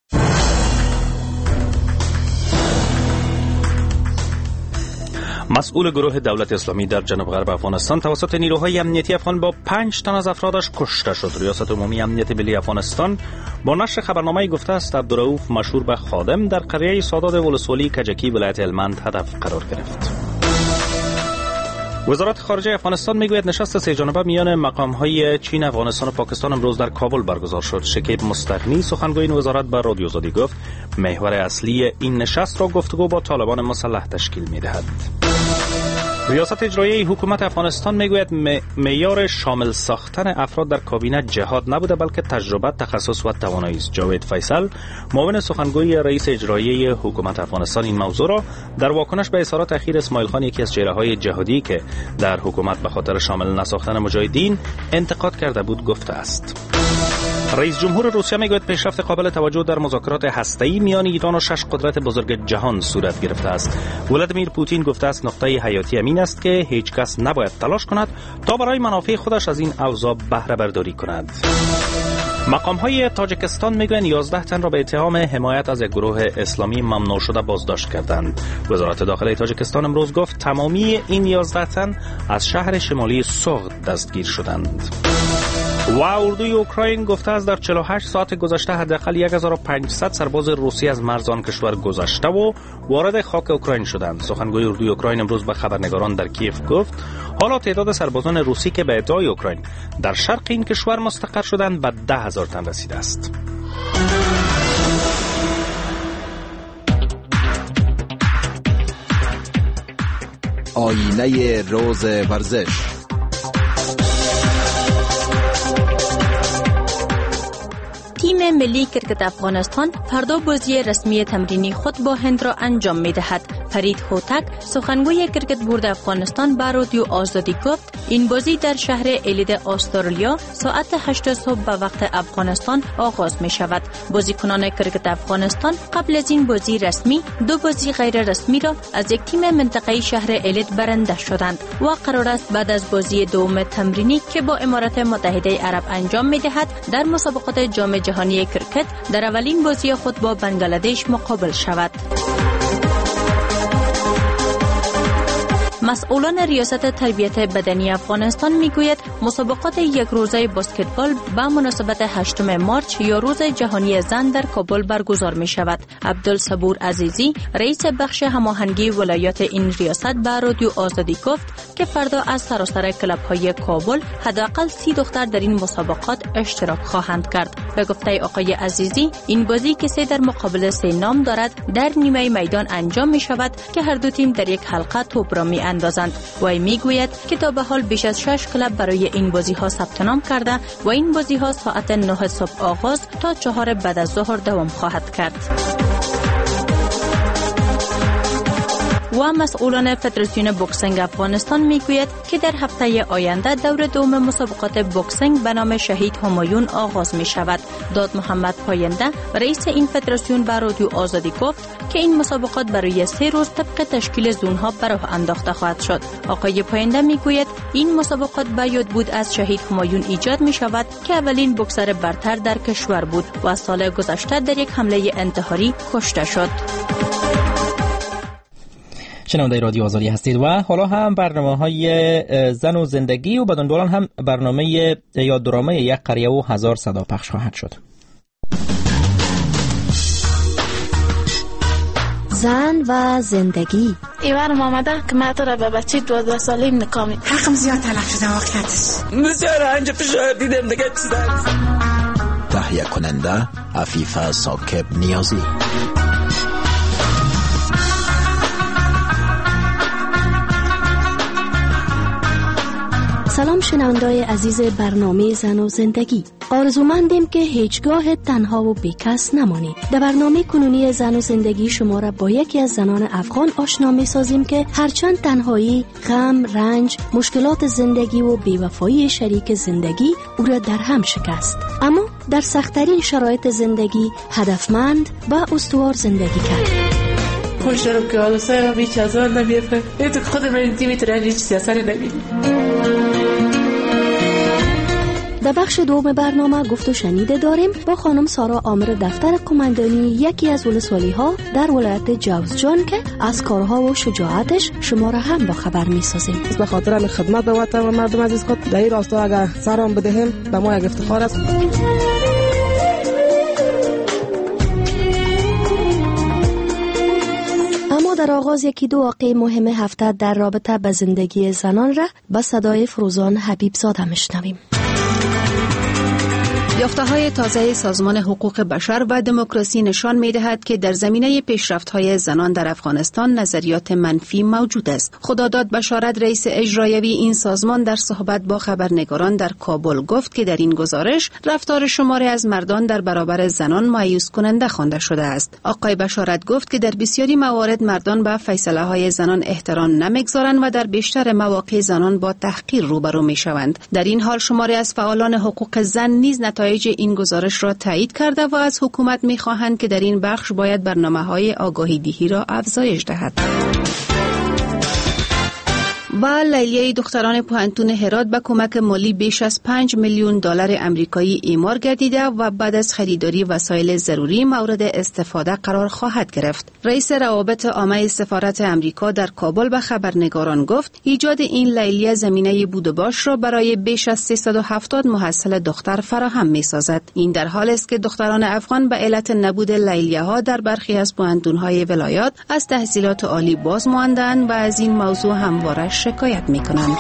[SPEAKER 3] مسئول گروه دولت اسلامی در جنوب غرب افغانستان توسط نیروهای امنیتی افغان با پنج تن از افرادش کشته شد. ریاست عمومی امنیت ملی افغانستان با نشر خبرنامه‌ای گفته است عبدالرؤوف مشهور به خادم در قریه سادات ولسوالی کجکی ولایت هلمند هدف قرار گرفت. وزارت خارجه افغانستان میگوید نشست سه جانبه میان مقام‌های چین، افغانستان و پاکستان امروز در کابل برگزار شد. شکیب مستغنی سخنگوی این وزارت به رادیو آزادی گفت محور اصلی این نشست را گفتگو با طالبان مسلح تشکیل می‌دهد. ریاست اجرایی حکومت افغانستان میگوید معیار شامل ساختن افراد در کابینه جهاد نبوده بلکه تجربه، تخصص و توانایی است. جاوید فیصل معاون سخنگوی رئیس اجرایی حکومت افغانستان این موضوع را در واکنش به اظهارات اخیر اسماعیل خان، یکی از چهره‌های جهادی که در حکومت به خاطر شامل نساختن مجاهدین انتقاد کرده بود گفته است. رئیس جمهور روسیه میگوید پیشرفت قابل توجه در مذاکرات هسته‌ای میان ایران و شش قدرت بزرگ جهان صورت گرفته است. ولادیمیر پوتین گفته است نقطه حیاتی این است که هیچ کس نباید تلاش کند تا برای منافع خودش از این اوضاع بهره برداری کند. مقام‌های تاجیکستان میگویند یازده تن را به اتهام حمایت از یک گروه اسلامی ممنوع شده بازداشت کردند. وزارت داخلی تاجیکستان امروز گفت تمامی این یازده تن از شهر شمالی سوغد دستگیر شدند. و اردوی اوکراین گفته است در چهل و هشت ساعت گذشته حداقل هزار و پانصد سرباز روسی از مرز آن کشور گذشته و وارد خاک اوکراین شدند. سخنگوی اردوی اوکراین امروز به خبرنگاران در کیف گفت حالا تعداد سربازان روسی که به ادعای اوکراین در شرق این کشور مستقر شدند به ده هزار تن رسیده است.
[SPEAKER 6] آینه روز ورزش.
[SPEAKER 17] تیم ملی کرکت افغانستان فردا بازی رسمی تمرینی خود با هند را انجام می دهد. فرید هوتک سخنگوی کرکت بورد افغانستان به رادیو آزادی گفت این بازی در شهر الید استرالیا ساعت هشت صبح به وقت افغانستان آغاز می شود. بازیکنان کرکت افغانستان قبل از این بازی رسمی دو بازی غیر رسمی را از یک تیم منطقه‌ای شهر الید برنده شدند و قرار است بعد از بازی دوم تمرینی که با امارات متحده عرب انجام می دهد در مسابقات جام جهانی کرکت در اولین بازی خود با بنگلادش مقابل شود. مسئولان ریاست تربیت بدنی افغانستان میگوید مسابقات یک روزه بسکتبال به مناسبت هشتم مارچ یا روز جهانی زن در کابل برگزار می شود. عبدالصبور عزیزی رئیس بخش هماهنگی ولایات این ریاست به رادیو آزادی گفت که فردا از سراسر کلب های کابل حداقل سی دختر در این مسابقات اشتراک خواهند کرد. به گفته آقای عزیزی این بازی که سه در مقابل سه نام دارد در نیمه میدان انجام می شود که هر دو تیم در یک حلقه توپ را می اندازند. وی میگوید که تا به حال بیش از شش کلب برای این بازی ها ثبت نام کرده و این بازی ها ساعت نه صبح آغاز تا چهار بعد از ظهر دوام خواهد کرد. و مسئولان فدراسیون بوکسینگ افغانستان میگوید که در هفته آینده دور دوم مسابقات بوکسینگ به نام شهید همایون آغاز می شود. داد محمد پاینده رئیس این فدراسیون به رادیو آزادی گفت که این مسابقات برای سه روز طبق تشکیل زونها به راه انداخته خواهد شد. آقای پاینده میگوید این مسابقات به یاد بود از شهید همایون ایجاد می شود که اولین بوکسر برتر در کشور بود و سال گذشته در یک حمله انتحاری کشته شد.
[SPEAKER 1] شنونده رادیو آزادی هستید و حالا هم برنامه‌های زن و زندگی و بدون دوران هم برنامه یا درامه یک قریه و هزار صدا پخش خواهد شد.
[SPEAKER 18] زن و زندگی.
[SPEAKER 19] ایوانم آمده که من تو را به بچه دوازده ساله نکامی
[SPEAKER 20] حقم زیاد تلف شده واقعیتش
[SPEAKER 21] بسیار انجا فشار دیدم دیگه چیزا
[SPEAKER 6] تهیه کننده عفیفه ساکب نیازی.
[SPEAKER 18] سلام شنوندای عزیز برنامه زن و زندگی. آرزومندیم که هیچگاه تنها و بیکس نمانید. در برنامه کنونی زن و زندگی شما را با یکی از زنان افغان آشنا می سازیم که هرچند تنهایی، غم، رنج، مشکلات زندگی و بیوفایی شریک زندگی او را در هم شکست، اما در سخت‌ترین شرایط زندگی هدفمند و استوار زندگی کرد.
[SPEAKER 20] خوش دارم که حالا سایه هم هیچ از آن نمیفه. ای تو خود من دیمی ترین هیچ سیاسری نبینی.
[SPEAKER 18] در بخش دوم برنامه گفت و شنیده داریم با خانم سارا عامر دفتر قماندانی یکی از ولسوالی ها در ولایت جوزجان که از کارها و شجاعتش شما را هم با خبر می سازیم.
[SPEAKER 21] به خاطر خدمت به وطن و مردم عزیز خود در این راستا اگر سرام بدهیم به ما یک افتخار است.
[SPEAKER 18] اما در آغاز یکی دو واقعه مهم هفته در رابطه به زندگی زنان را به صدای فروزان حبیبزاده میشنویم.
[SPEAKER 22] یافته‌های تازه سازمان حقوق بشر و دموکراسی نشان می‌دهد که در زمینه پیشرفت‌های زنان در افغانستان نظریات منفی موجود است. خداداد بشارت رئیس اجرایی این سازمان در صحبت با خبرنگاران در کابل گفت که در این گزارش رفتار شماری از مردان در برابر زنان مایوس کننده خوانده شده است. آقای بشارت گفت که در بسیاری موارد مردان به فیصله‌های زنان احترام نمی‌گذارند و در بیشتر مواقع زنان با تحقیر روبرو می‌شوند. در این حال شماری از فعالان حقوق زن نیز نتایج این گزارش را تایید کرده و از حکومت می‌خواهند که در این بخش باید برنامه‌های آگاهی دهی را افزایش دهد. و لیلیه دختران پوهنتون هرات به کمک مالی بیش از پنج میلیون دلار آمریکایی اعمار گردیده و بعد از خریداری وسایل ضروری مورد استفاده قرار خواهد گرفت. رئیس روابط عامه سفارت آمریکا در کابل به خبرنگاران گفت ایجاد این لیلیه زمینه بود و باش را برای بیش از سیصد و هفتاد محصل دختر فراهم می‌سازد. این در حالی است که دختران افغان به علت نبود لیلیه ها در برخی از پوهنتون‌های ولایات از تحصیلات عالی باز ماندند و از این موضوع همواره شکایت میکنند.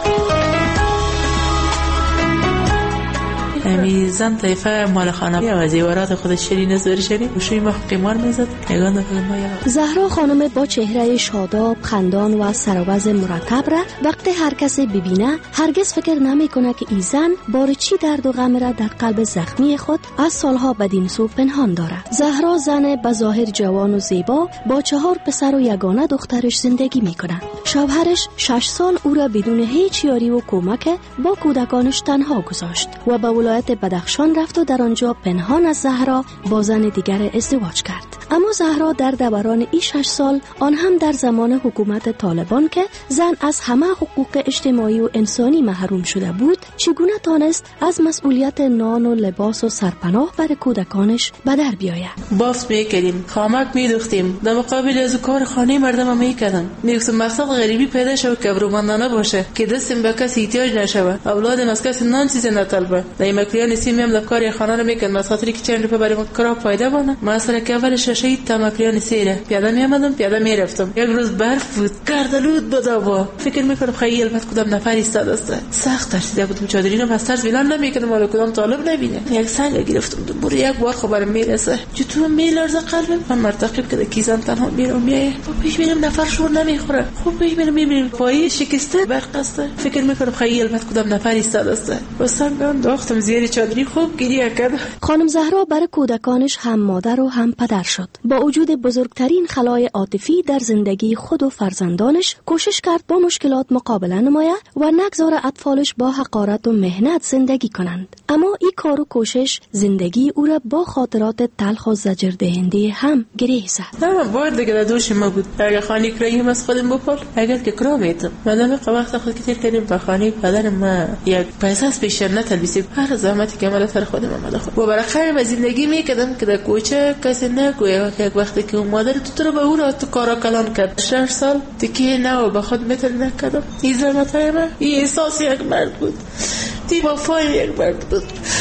[SPEAKER 20] امی زن طیفه مال خانه یا زیورات خودش شری نظر شری وشوی ما قمار میزد نگاه نکنم ما یا
[SPEAKER 18] زهرا خانم با چهره شاداب، خندان و سروز مرتب را وقتی هر کس ببینه هرگز فکر نمیکنه که این زن بار چی درد و غم را در قلب زخمی خود از سالها بدین سو پنهان دارد. زهرا زن به ظاهر جوان و زیبا با چهار پسر و یگانه دخترش زندگی میکنه. شوهرش شش سال او را بدون هیچ یاری و کمک با کودکانش تنها گذاشت و به ولایت بدخشان رفت و در آنجا پنهان از زهرا با زن دیگر ازدواج کرد. اما زهرا در دوران این شش سال، آن هم در زمان حکومت طالبان که زن از همه حقوق اجتماعی و انسانی محروم شده بود، چگونه تانست از مسئولیت نان و لباس و سرپناه برای کودکانش به در بیاید.
[SPEAKER 20] بافت میکردیم، خامک میدوختیم، در مقابل از کار خانه مردم میکردم. میگفتم مقصد غریبی پیدا شد که ابرومندانه باشه که دستم به کسی احتیاج نشود، اولادم از کسی نان چیزی نطلبه. در مکریان سیمی هم در کار خانه رو میکردم، از خاطری که چند روپیه برای ما کار فایده بونه. مثلا که اولش شهید تا مکریان سیره پیاده میامدم، پیاده میرفتم. یک روز برف بود، گردالود بود هوا. فکر میکنم خیلی البته کدام نفر ایستاده است. سخت ترسیده بودم، چادرینو بستر ویلان نمیکردم، ولی کدام طالب نبینه. یک سنگ گرفتم، دور یک بار خبرم میرسه. چطور میلرزه قلبم؟ من مرتقب که کیزم تنها میرم میای. پیش میرم نفر شور نمیخوره. خوب پیش میرم میبینم پای شکسته برق است. فکر میکنم خیلی البته کدام نفر ایستاده است. واسم داختم زیر چادری خوب گریه کرد.
[SPEAKER 18] خانم زهرا برای کودکانش هم مادر و هم پدر شد. با وجود بزرگترین خلای عاطفی در زندگی خود و فرزندانش کوشش کرد با مشکلات مقابله نماید و نگذار اطفالش با حقارت و مهنت زندگی کنند. اما این کار و کوشش زندگی او را با خاطرات تلخ و زجر دهنده هم گره زد.
[SPEAKER 20] نه باید دیگه در دوش ما بود. اگر خانه کرایم از خودم بپال، اگر که کرا میتم. مادام وقت خود که تیر کردیم به خانه پدر ما یک پیسه پیش نتلبیسی. هر زحمتی که عمل سر خودم آمده خود. و برای خیر زندگی میکردم که در کوچه کسی نگوید که یک وقتی که اون مادر تو تو به او را تو کارا کلان کرد. شش سال دیگه نه و به خود مثل نکردم. این زحمتای من این احساس یک مرد بود. دی وفای یک مرد بود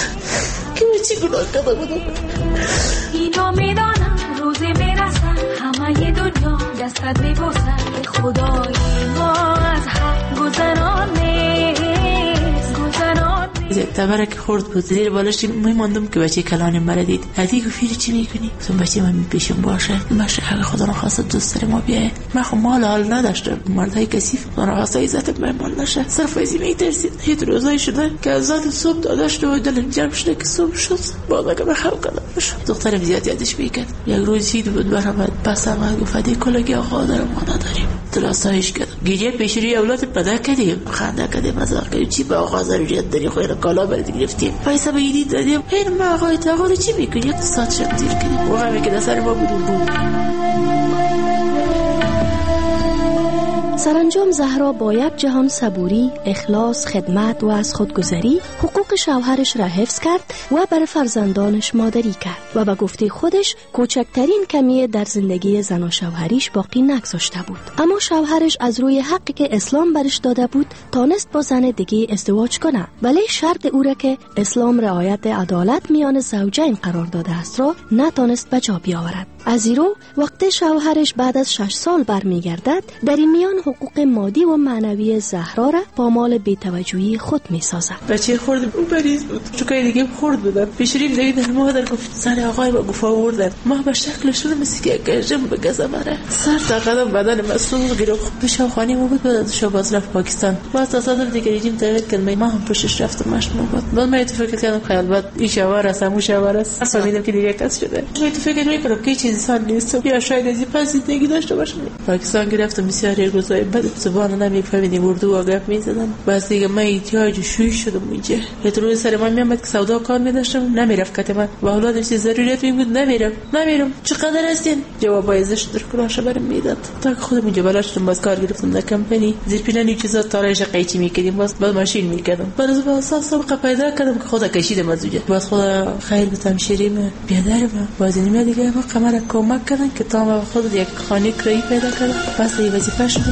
[SPEAKER 20] که چی گناه کرده بودم.
[SPEAKER 23] اینو میدانم روزی میرسن همه دنیا دستت میبوسن که خدای ما از حق گذران نیست گذران
[SPEAKER 20] یک تبرک خورد بود زیر بالش میماندم که بچه کلان مرا دید. هدی گفت چی میکنی؟ گفتم بچه من پیشم باشه. باشه اگه خدا رو خواست دوست داره ما بیای. من خب مال حال نداشتم. مردای کثیف من خواست عزت من مال نشه. صرف ازی میترسید. یه روزایی شده که از ذات صبح داداش و دلم جمع شده که صبح شد. بعد که بخوام کردم. دخترم زیاد یادش میکرد. یک روز چید بود برام پس هم گفت کلاگی آقا دارم ما نداریم. درستایش کردم. گیجه پیشری اولاد پیدا کردیم. خنده کردیم مزاح کردیم. چی با آقا ضروریت داری خیر کالا برات گرفتیم. پیسه بگیری دادیم. این ما آقای تا چی میکنی؟ یک ساعت شب دیر کردیم. واقعا که دست ما بودیم بود.
[SPEAKER 18] سرانجام زهرا با یک جهان صبوری، اخلاص، خدمت و از خودگذری حقوق شوهرش را حفظ کرد و بر فرزندانش مادری کرد و به گفته خودش کوچکترین کمی در زندگی زن و شوهریش باقی نگذاشته بود. اما شوهرش از روی حقی که اسلام برش داده بود تانست با زن دیگه ازدواج کنه، ولی شرط او را که اسلام رعایت عدالت میان زوجین قرار داده است را نتانست به جا بیاورد. از ایرو وقتی شوهرش بعد از شش سال برمیگردد در این میان حقوق مادی و معنوی زهرا را پامال بی‌توجهی خود می‌سازد.
[SPEAKER 20] بچه خورد اون بریز بود. چوکای دیگه خورد بود. پیشریم دیگه در مادر گفت سر آقای با گفت آوردن. ما به شکلشون مثل که گرجم به گزه بره. سر تا قدم بدن مسئول گرفت. پیشا خانی مو بود بعد شو باز رفت پاکستان. باز تصادف دیگه رژیم تغییر کرد. ما هم پشتش رفتم مشمو بود. بعد من فکر کردم خیال بعد این شوهر است همون شوهر است. فهمیدم که دیگه کس شده. من فکر می‌کردم که چیزی سان نیست. یا شاید از این پس زندگی داشته باشم. پاکستان گرفتم بسیار روزای بعد زبان نمی‌فهمیدم اردو و گپ می‌زدم. بس دیگه من احتیاج شوی شدم اینجا. یه روز سر من میامد که سودا کار می‌داشتم نمی‌رفت کته من. با اولادش ضروریت بود نمیرم. نمیرم. چقدر هستین؟ جواب ازش در کلاش برام میداد. تا خودم اینجا بلاشتم باز کار گرفتم در کمپانی. زیر پیلانی چیزا تاراج قیچی می‌کردیم باز باز ماشین می‌کردم. بعد از باز سابقه پیدا کردم که خدا کشیدم از اونجا. باز خدا خیر بتم شیریم بیادرم. باز اینم دیگه ما کمر کمک کردن که تا ما خود یک خانه کرایی پیدا کردم. پس این وظیفه شد.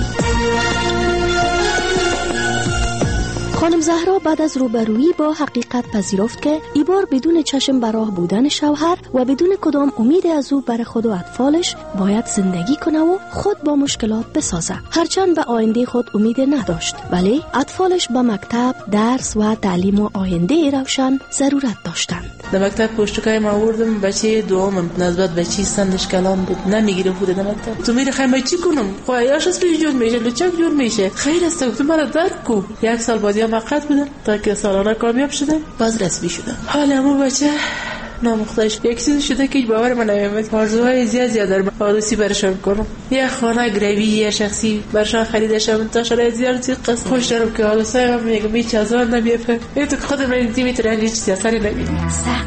[SPEAKER 18] خانم زهرا بعد از روبرویی با حقیقت پذیرفت که ای بار بدون چشم به راه بودن شوهر و بدون کدام امید از او بر خود و اطفالش باید زندگی کنه و خود با مشکلات بسازه. هرچند به آینده خود امید نداشت ولی اطفالش به مکتب، درس و تعلیم و آینده روشن ضرورت داشتند.
[SPEAKER 20] در مکتب پشتکای ما آوردم بچه دومم نسبت بچه سنش کلان بود نمیگیره بود در مکتب. تو میره خیلی چی کنم؟ خواهیاش از پیش جور میشه لچک جور میشه. خیر است تو مرا درک کو. یک سال بازی مقد بودم تا که سالانه کامیاب شدم باز رسمی شدم. حالا امو بچه نامختش یک چیز شده که باور من نمیاد. آرزوهای زیاد زیاد دارم عروسی برشان کنم. یه خانه گروی یا شخصی برشان خریدشم تا شرای زیاد زیاد قصد خوش دارم که حالا سعیم میگم هیچ هزار نمیفهم. این تو خودم من دیمی ترین هیچ سیاسری نمیدیم.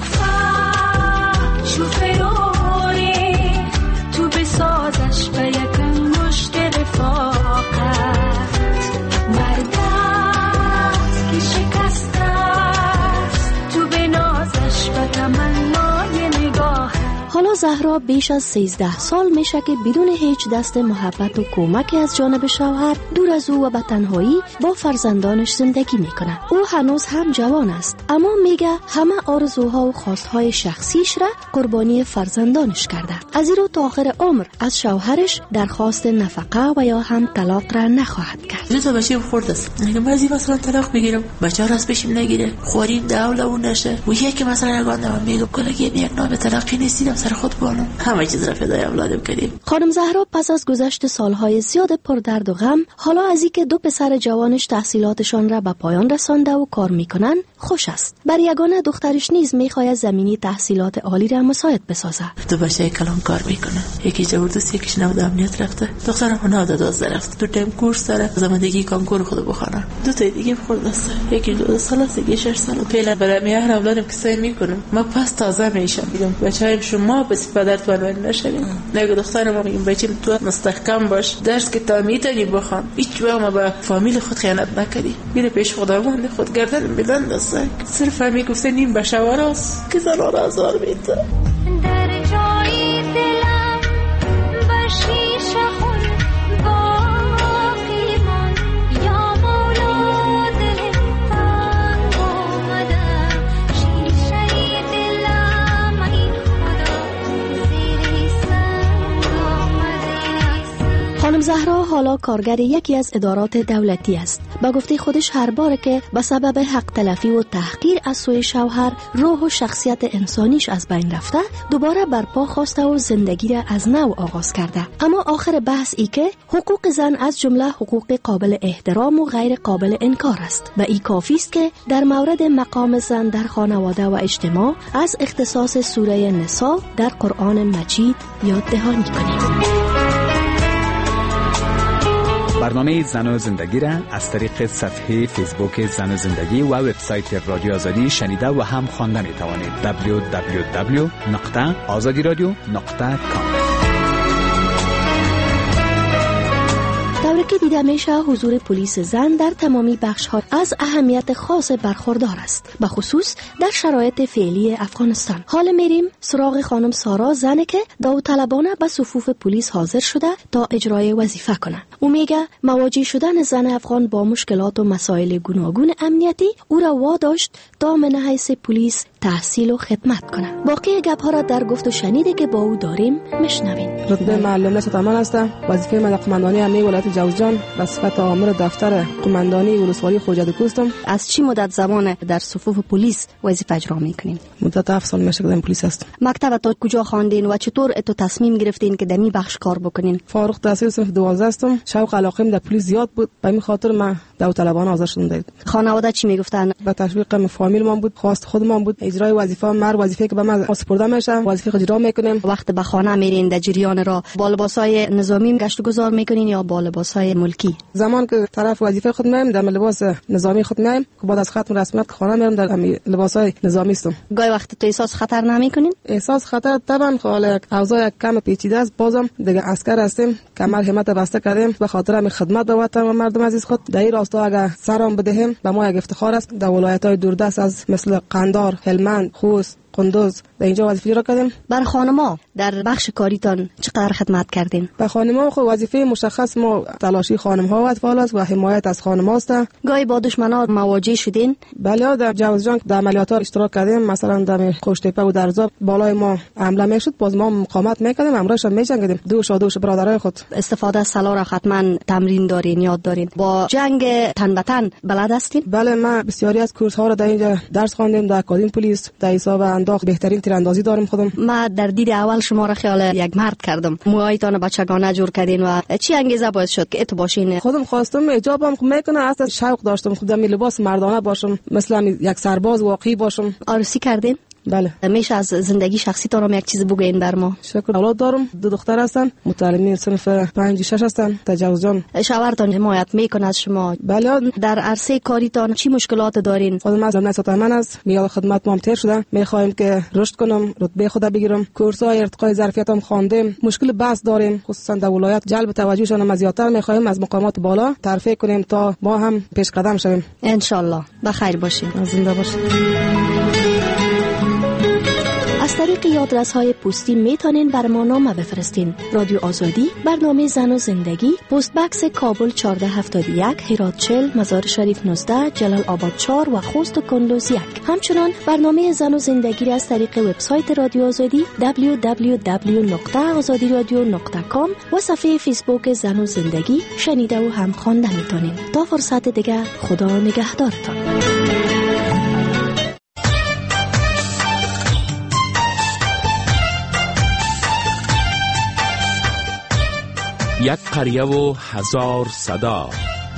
[SPEAKER 20] شوف روی تو بسازش به یک مشت رفاقت مردت که شکست است تو بنازش به تمنای نگاه.
[SPEAKER 18] حالا زهرا بیش از سیزده سال میشه که بدون هیچ دست محبت و کمکی از جانب شوهر دور از او و به تنهایی با فرزندانش زندگی میکنه. او هنوز هم جوان است اما میگه همه آرزوها و خواستهای شخصیش را قربانی فرزندانش کرده. از این رو تا آخر عمر از شوهرش درخواست نفقه و یا هم طلاق را نخواهد کرد.
[SPEAKER 20] زیاد بچه خورد است. اگه بعضی مثلا طلاق بگیرم بچه را از پیشم نگیره خوریم داول اون نشه و یکی مثلا نگاندم میگم کلاگی یک نام طلاقی نیستیم سر خود بانم همه چیز را فدای اولادم کردیم.
[SPEAKER 18] خانم زهرا پس از گذشت سالهای زیاد پر درد و غم حالا از اینکه دو پسر جوانش تحصیلاتشان را به پایان رسانده و کار میکنن خوش است. بر یگانه دخترش نیز میخواهد زمینی تحصیلات عالی را مساعد بسازه.
[SPEAKER 20] دو بچه کلان کار میکنه. یکی جوردوست یکیش نود امنیت رفته. دخترم نود دوازده رفته. دو تیم کورس داره. زمانگی کنکور خود بخونه. دو تا دیگه خورد است. یکی دو سال است یکی شش سال. پیلا برای میهر اولادم کسای میکنم. ما پس تازه میشم. میگم بچه‌ام شما بس پدر تو ول نشوین. نگه دخترم میگم بچه‌م تو مستحکم باش. درس که تا میتونی بخوان. هیچ وقت ما با فامیل خود خیانت نکردی. میره پیش خداوند خود گردن بلند است. صرف میگفته نیم بشوار است که زنان آزار میده.
[SPEAKER 23] در جای دلم بشیش خون باقی من یا مولا دل تنگ آمدم شیشه دلم ای خدا زیر سنگ آمده.
[SPEAKER 18] خانم زهرا حالا کارگر یکی از ادارات دولتی است. با گفته خودش هر بار که به سبب حق تلفی و تحقیر از سوی شوهر روح و شخصیت انسانیش از بین رفته، دوباره برپا خواسته و زندگی را از نو آغاز کرده. اما آخر بحث ای که حقوق زن از جمله حقوق قابل احترام و غیر قابل انکار است و ای کافی است که در مورد مقام زن در خانواده و اجتماع از اختصاص سوره نساء در قرآن مجید یاد دهانی کنیم.
[SPEAKER 2] برنامه زن و زندگی را از طریق صفحه فیسبوک زن و زندگی و وبسایت رادیو آزادی شنیده و هم خوانده می توانید. دبلیو دبلیو دبلیو نقطه آزادی رادیو نقطه کام.
[SPEAKER 18] طوری که دیده میشه حضور پلیس زن در تمامی بخش ها از اهمیت خاص برخوردار است، به خصوص در شرایط فعلی افغانستان. حال میریم سراغ خانم سارا، زنی که داوطلبانه به صفوف پلیس حاضر شده تا اجرای وظیفه کنه. او میگه مواجه شدن زن افغان با مشکلات و مسائل گوناگون امنیتی او را واداشت تا من حیث پلیس تحصیل و خدمت کنه. باقی گپ ها را در گفت و شنیده که با او داریم میشنویم.
[SPEAKER 21] رتبه معلم ستمان هستم. وظیفه من قماندانی امنیه ولایت جوزجان به صفت آمر دفتر قماندانی ولسوالی خوجد کوستم.
[SPEAKER 18] از چی مدت زمان در صفوف پلیس وظیفه اجرا میکنین؟
[SPEAKER 21] مدت هفت سال میشه که در پلیس هستم.
[SPEAKER 18] مکتب تا کجا خواندین و چطور اتو تصمیم گرفتین که در این بخش کار بکنین؟
[SPEAKER 21] فارغ التحصیل صنف دوازده هستم. شوق علاقه‌ام در پلیس زیاد بود، به این خاطر من داوطلبانه حاضر شدم.
[SPEAKER 18] خانواده چی میگفتن؟
[SPEAKER 21] به تشویق فامیل من بود، خواست خودمان بود. اجرای وظیفه مر وظیفه که به من سپرده میشه وظیفه اجرا میکنیم.
[SPEAKER 18] وقت به خانه میرین در جریان را با لباسای نظامی گشت و گذار میکنین یا با لباسای ملکی؟
[SPEAKER 21] زمان که طرف وظیفه خود میایم در لباس نظامی خود میایم که بعد از ختم رسمیت خانه میرم در لباسای نظامی استم.
[SPEAKER 18] گاهی وقت تو احساس خطر نمیکنین؟
[SPEAKER 21] احساس خطر طبعا خاله اوضاع کم پیچیده است. بازم دیگه عسکر هستیم، کمر همت بسته کردیم به خاطر همین خدمت به وطن و مردم عزیز خود. در این راستا اگر سرام بدهیم به ما یک افتخار است. در ولایت‌های دوردست از مثل قندار، هلمند، خوست، قندوز در اینجا وظیفه را کردیم.
[SPEAKER 18] بر خانما در بخش کاریتان چقدر خدمت کردین؟
[SPEAKER 21] به خانما خود وظیفه مشخص ما تلاشی خانم‌ها و اطفال است و حمایت از خانم‌ها است.
[SPEAKER 18] گاهی با دشمنان مواجه شدین؟
[SPEAKER 21] بله، در جوزجان در عملیات اشتراک کردیم. مثلا در خوشتپه و در زاب بالای ما حمله میشد، باز ما مقاومت میکردیم، امرش میجنگیدیم. دوش و دوش برادرای خود.
[SPEAKER 18] استفاده از سلاح را حتما تمرین دارین، یاد دارین. با جنگ تن به تن بلد هستین؟
[SPEAKER 21] بله، ما بسیاری از کورس ها را در اینجا درس خواندیم. در اکادمی پلیس در حساب انداخت بهترین تیراندازی داریم خودم.
[SPEAKER 18] ما در دید اول شما را خیال یک مرد کردم. موهایتان بچگانه جور کردین و چی انگیزه باعث شد که اتو باشین؟
[SPEAKER 21] خودم خواستم اجابم میکنه، اصلا شوق داشتم خودم لباس مردانه باشم، مثلا یک سرباز واقعی باشم.
[SPEAKER 18] عروسی کردین؟
[SPEAKER 21] بله.
[SPEAKER 18] میشه از زندگی شخصی تانم یک چیز بگین بر ما؟
[SPEAKER 21] شکر. اولاد دارم، دو دختر هستن، متعلمین صنف پنج شش هستن. تجاوزان
[SPEAKER 18] شوهرتان حمایت میکنه از شما؟
[SPEAKER 21] بله.
[SPEAKER 18] در عرصه کاریتان چی مشکلات دارین؟
[SPEAKER 21] خودم از زمینه ساتمن است، میاد خدمت مام تیر شده، میخوایم که رشد کنم، رتبه خود بگیرم. کورس‌های ارتقای ظرفیتم خواندیم. مشکل بحث داریم، خصوصا در ولایت جلب توجهشان زیادتر میخوایم از مقامات بالا ترفیع کنیم تا ما هم پیش قدم شویم.
[SPEAKER 18] ان شاء الله. بخیر باشین.
[SPEAKER 21] زنده باشین.
[SPEAKER 18] از طریق یادرس‌های پستی میتونین بر ما نامه بفرستین. رادیو آزادی، برنامه زن و زندگی، پست بکس کابل چهارده هفتاد و یک، هرات چهل، مزار شریف نوزده، جلال آباد چهار و خوست و کندوز یک. همچنان برنامه زن و زندگی را از طریق وبسایت رادیو آزادی دبلیو دبلیو دبلیو نقطه آزادی رادیو نقطه کام و صفحه فیسبوک زن و زندگی شنیده و هم خوانده میتونین. تا فرصت دیگه، خدا نگهدارتان.
[SPEAKER 12] یک قریه و هزار صدا.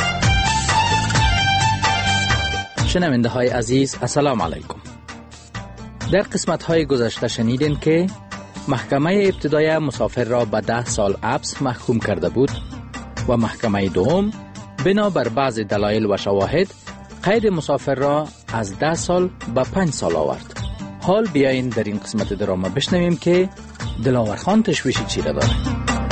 [SPEAKER 1] شنونده های عزیز، السلام علیکم. در قسمت های گذشته شنیدین که محکمه ابتدای مسافر را به ده سال حبس محکوم کرده بود و محکمه دوم بنا بر بعض دلایل و شواهد قید مسافر را از ده سال به پنج سال آورد. حال بیاین در این قسمت دراما بشنویم که دلاور خان تشویشی چی را داره.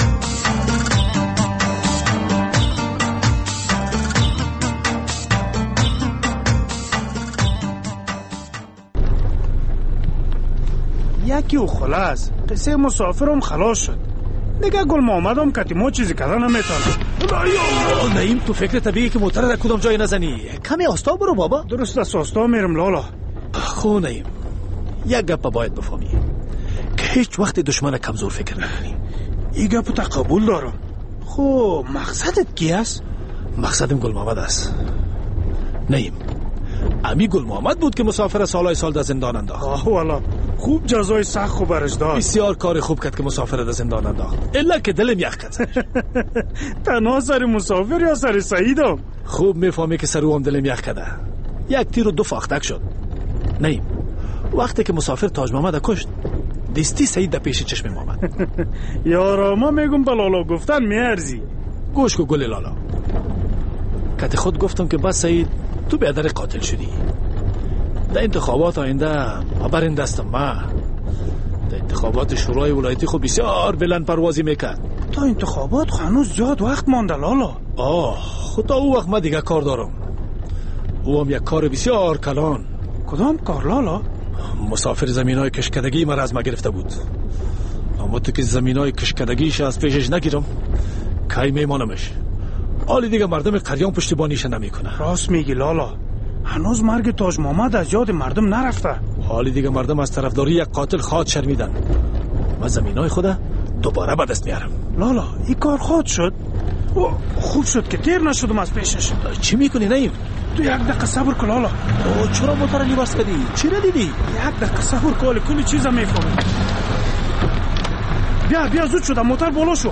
[SPEAKER 7] یکی و خلاص قصه مسافرم خلاص شد. دیگه گل محمدم کتی ما چیزی کردن نمیتونه.
[SPEAKER 9] نعیم، تو فکر طبیعی که موتر در کدام جای نزنی؟ کمی آستا برو بابا.
[SPEAKER 7] درست است، آستا میرم لالا.
[SPEAKER 9] خو نعیم، یک گپ باید بفهمی که هیچ وقت دشمن کمزور فکر نکنی.
[SPEAKER 7] این گپ تا قبول دارم، خب مقصدت کی است؟
[SPEAKER 9] مقصدم گل محمد است. نیم امی گل محمد بود که مسافر سالای سال در زندان انداخت.
[SPEAKER 7] آه والا خوب جزای سخت خوب برش داد.
[SPEAKER 9] بسیار کار خوب کرد که مسافر در زندان انداخت. الا که دلم یخ کرد.
[SPEAKER 7] تنها سر مسافر یا سر سعیدم؟
[SPEAKER 9] خوب میفهمی که سر او هم دلم یخ کرده. یک تیر و دو فاختک شد. نیم وقتی که مسافر تاج محمد کشت دستی سعید در پیش چشم ما آمد.
[SPEAKER 7] یارا ما میگم بلالا گفتن میارزی.
[SPEAKER 9] گوش کو گل لالا. کت خود گفتم که بس سعید تو بیادر قاتل شدی. در انتخابات آینده خبر دستم ما. در انتخابات شورای ولایتی خود بسیار بلند پروازی میکرد.
[SPEAKER 7] تا انتخابات هنوز زیاد وقت مانده لالا.
[SPEAKER 9] آه خود او وقت ما دیگه کار دارم. او هم یک کار بسیار کلان.
[SPEAKER 7] کدام کار لالا؟
[SPEAKER 9] مسافر زمین های کشکدگی مرا از ما گرفته بود. اما تو که زمین های کشکدگیش از پیشش نگیرم کی میمانمش. حالی دیگه مردم قریان پشتیبانیش نمیکنه.
[SPEAKER 7] راست میگی لالا. هنوز مرگ تاج محمد از یاد مردم نرفته.
[SPEAKER 9] حالی دیگه مردم از طرفداری یک قاتل خود شرمیدن. من زمین های خدا دوباره به دست میارم.
[SPEAKER 7] لالا این کار خود شد. خوب شد که تیر نشدم از پیشش.
[SPEAKER 9] چی میکنی نیم؟
[SPEAKER 7] تو یک دقیقه صبر کن لالا.
[SPEAKER 9] چرا موتور لیباس کردی؟ چی ندیدی؟
[SPEAKER 7] یک دقیقه صبر کن کلی چیزا میفهمی. بیا بیا زود شد موتور بالا شو.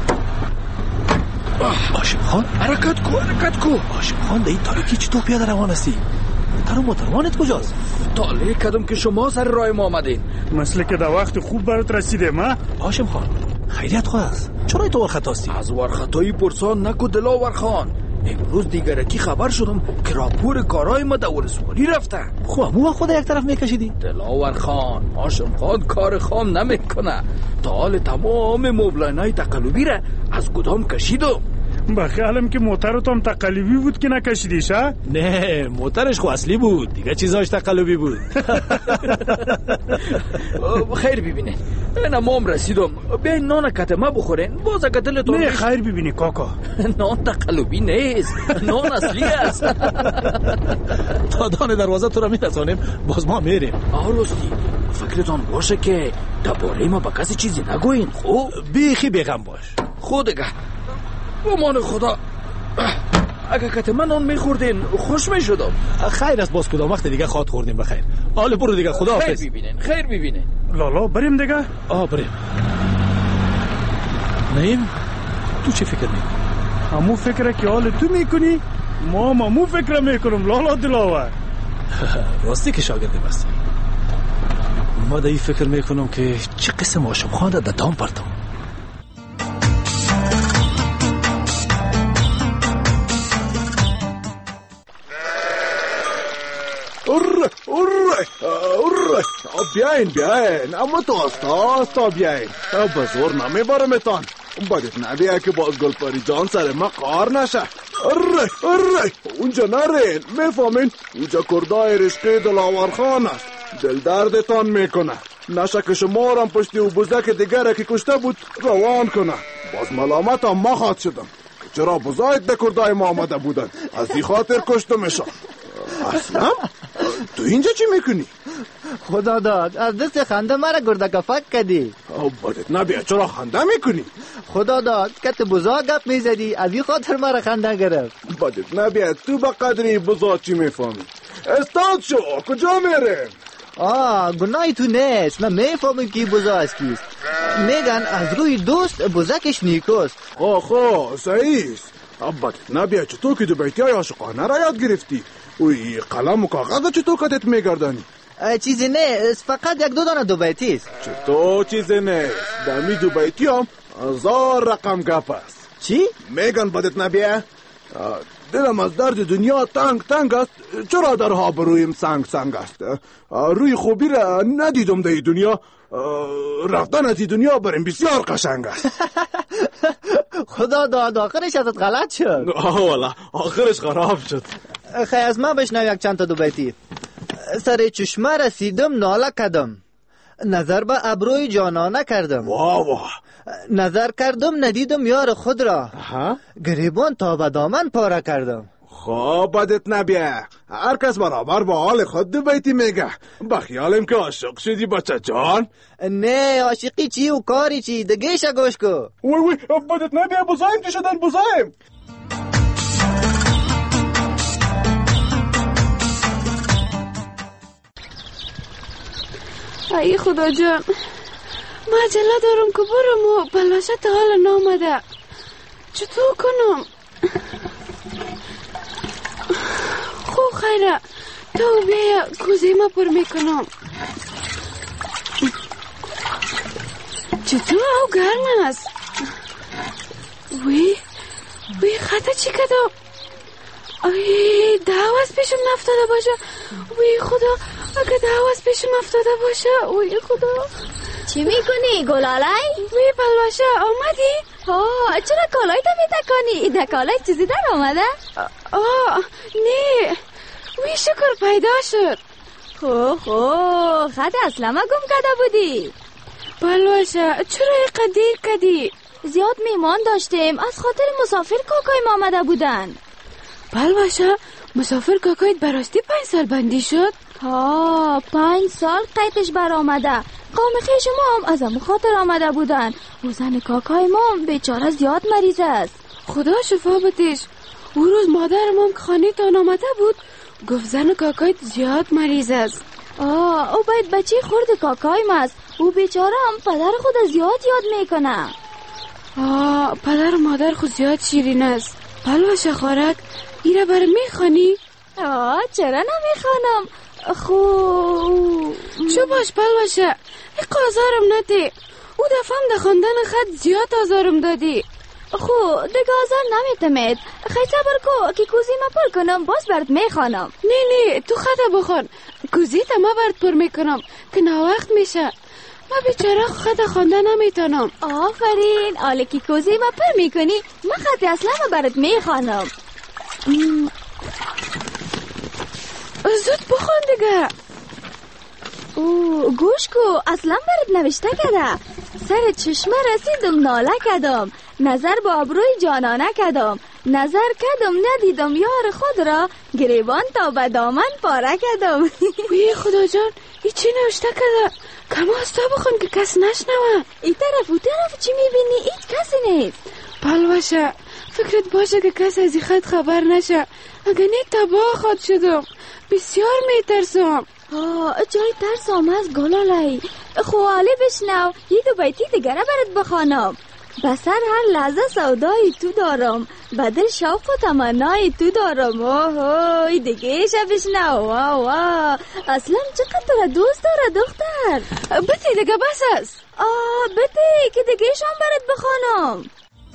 [SPEAKER 9] هاشم خان
[SPEAKER 7] حرکت کو حرکت کو.
[SPEAKER 9] هاشم خان در این تاریکی چطور پیاده روان هستی؟ تر موتروانت کجاست؟
[SPEAKER 5] طالع کدم که شما سر راه ما آمدین.
[SPEAKER 7] مثل که در وقت خوب برات رسیده ما.
[SPEAKER 9] هاشم خان خیریت خود است. چرا تو ورخطاستی؟
[SPEAKER 5] از ورخطایی پرسان نکو دلاور خان. امروز دیگرکی خبر شدم که راپور کارای ما در ولسوالی رفته.
[SPEAKER 9] خب مو خود یک طرف میکشیدی؟
[SPEAKER 5] دلاور خان هاشم خان کار خام نمیکنه. تا حال تمام مبلینای تقلبی را از گدام کشیدم.
[SPEAKER 7] بخیالم که موترت هم تقلبی بود که نکشیدیش ها؟
[SPEAKER 9] نه موترش خو اصلی بود دیگه چیزاش تقلبی بود.
[SPEAKER 5] خیر ببینین اینا ما هم رسیدم. بیاین نان کتمه بخورین باز اگه دلتون.
[SPEAKER 7] نه خیر ببینی کاکا
[SPEAKER 5] نان تقلبی نیست نان اصلی است.
[SPEAKER 9] تا دان دروازه تو را میرسانیم باز ما میریم.
[SPEAKER 5] آراستی فکرتان باشه که درباره ما با کسی چیزی نگوین. خوب
[SPEAKER 9] بیخی بیغم باش.
[SPEAKER 5] خودگه امان خدا اگه کتمه نان میخوردین خوش میشدم.
[SPEAKER 9] خیر است باز کدام وقت دیگه خواد خوردیم بخیر. حالا برو دیگه خدا حافظ.
[SPEAKER 5] خیر ببینین خیر ببینین.
[SPEAKER 7] لالا بریم دیگه.
[SPEAKER 9] آه بریم. نیم تو چی فکر میکنی؟
[SPEAKER 7] همو فکره که حال تو میکنی ما هم همو فکره میکنم لالا دلاور.
[SPEAKER 9] راستی که شاگرد بستی ما در این فکر میکنم که چه قسم هاشم خان در دام پرتم.
[SPEAKER 10] اره اره اره بیاین بیاین اما تو آستا آستا بیاین بزور نمیبارمتان. بدت نبیه که باز گلپری جان سر ما قار نشه. اره اره اونجا نرین میفهمین اونجا کردای رشقی دلاور خان است. دل دردتان میکنه نشه که شما رم پشتی و بزدک دیگره که کشته بود روان کنه. باز ملامت هم ما خواد شدم چرا بزاید ده کردای ما آمده بودن از دی خاطر کشته میشم. اصلا تو اینجا چی میکنی؟
[SPEAKER 11] خدا داد از دست خنده مرا گردک فک کردی.
[SPEAKER 10] بدت نبیه چرا خنده میکنی؟
[SPEAKER 11] خدا داد که تو بزا گپ میزدی از این خاطر مرا خنده گرفت.
[SPEAKER 10] بدت نبیه تو با قدری بزا چی میفهمی؟ استاد شو کجا میره؟
[SPEAKER 11] آه گناهی تو نیست من میفهمم که بزا است کیست. میگن از روی دوست بزکش نیکوست.
[SPEAKER 10] آه خو صحیح. بدت نبیه چطور که دو بیتی های عاشقانه را یاد گرفتی؟ اوی قلم و کاغذ چطور کتت میگردانی؟
[SPEAKER 11] چیزی نیست فقط یک دو دانه دو بیتی است.
[SPEAKER 10] چطور چیزی نیست دمی دو بیتی هم هزار رقم گپ است.
[SPEAKER 11] چی؟
[SPEAKER 10] میگن بدت نبیه دلم از درد دنیا تنگ تنگ است چرا درها برویم سنگ سنگ است. روی خوبی را ندیدم در دنیا رفتن از دنیا بریم بسیار قشنگ است.
[SPEAKER 11] خدا داد آخرش ازت غلط شد.
[SPEAKER 10] آه والا آخرش خراب شد.
[SPEAKER 11] خیلی از ما بشنو یک چند تا دو بیتی. سر چشمه رسیدم ناله کردم نظر به ابروی جانانه کردم.
[SPEAKER 10] واه واه
[SPEAKER 11] نظر کردم ندیدم یار خود را گریبان تا به دامن پاره کردم.
[SPEAKER 10] خب بدت نبیه، هر کس برابر با حال خود دو بیتی میگه. بخیالم که عاشق شدی بچه جان.
[SPEAKER 11] نه عاشقی چی و کاری چی، دگیش گوش کو.
[SPEAKER 10] وی وی بدت نبیه، بزایم چی شدن بزایم.
[SPEAKER 4] ای خدا جان، مجله دارم که برم و بلوشه تا حال نامده. چطور کنم؟ خو خیره، تو بیا کوزیمه پر میکنم. چطور او گرم است؟ وی وی خطا چی کدام؟ ای دعوت پیشم نفتاده باشه. وی خدا، اگه دعوت پیشم افتاده باشه. وی خدا.
[SPEAKER 8] چی میکنی گلالای؟
[SPEAKER 4] وی بلوشه آمدی؟
[SPEAKER 8] آه چرا کالای تا میتکنی؟ ایده کالای چیزی در آمده؟
[SPEAKER 4] آه نه، وی شکر پیدا شد.
[SPEAKER 8] خو خو خط اصلا ما گم کده بودی.
[SPEAKER 4] بلوشه چرا اینقدر دیر کدی؟
[SPEAKER 8] زیاد میمان داشتیم، از خاطر مسافر کاکایم آمده بودن.
[SPEAKER 4] بلوشه مسافر کاکایت براستی پنج سال بندی شد؟
[SPEAKER 8] ها پنج سال قیدش بر آمده. قوم خیش ما هم از همون خاطر آمده بودن. و زن کاکای ما بیچاره زیاد مریض است.
[SPEAKER 4] خدا شفا بدهش. او روز مادرم هم که خانه تان آمده بود گفت زن کاکایت زیاد مریض است.
[SPEAKER 8] آه او باید بچه خورد کاکایم است. او بیچاره هم پدر خود زیاد یاد میکنه.
[SPEAKER 4] آه پدر و مادر خود زیاد شیرین است. بلوشه خارک ایره بر میخوانی؟
[SPEAKER 8] آه چرا نمیخوانم؟ خو
[SPEAKER 4] چو باش بلوشه، ای قازارم نده. او دفعم ده خواندن خط زیاد آزارم دادی.
[SPEAKER 8] خو دیگه آزار نمیتمید. خیلی صبر کو که کوزی ما پر کنم باز برد میخوانم.
[SPEAKER 4] نه نه تو خط بخون، کوزی تا ما برد پر میکنم که ناوقت میشه. ما بیچاره خط خوانده نمیتونم.
[SPEAKER 8] آفرین، حالا که کوزی ما پر میکنی ما خط اصلا ما برد میخوانم.
[SPEAKER 4] زود بخون دیگه.
[SPEAKER 8] او گوش کو اصلا برد نوشته کده. سر چشمه رسیدم ناله کدم، نظر با ابروی جانانه کدم، نظر کدم ندیدم یار خود را، گریبان تا به دامن پاره کدم.
[SPEAKER 4] وی خدا جان ای چی نوشته کده؟ کم آستا بخون که کس نشنوه.
[SPEAKER 8] ای طرف و طرف چی میبینی؟ هیچ کسی نیست.
[SPEAKER 4] بلوشه فکرت باشه که کس از این خط خبر نشه. اگه نه تباه خود شدم، بسیار میترسم.
[SPEAKER 8] آه جای ترس آمد گلالای. خواله بشنو، یه دو بیتی دیگره برات بخوانم. بسر هر لحظه سودای تو دارم، بدل شوق و تمنای تو دارم. اوه دیگه شب بشنو. واه واه اصلا چقدر تو را دوست داره دختر.
[SPEAKER 4] بتی دیگه بس است.
[SPEAKER 8] آه بتی که دیگه شام برات بخوانم.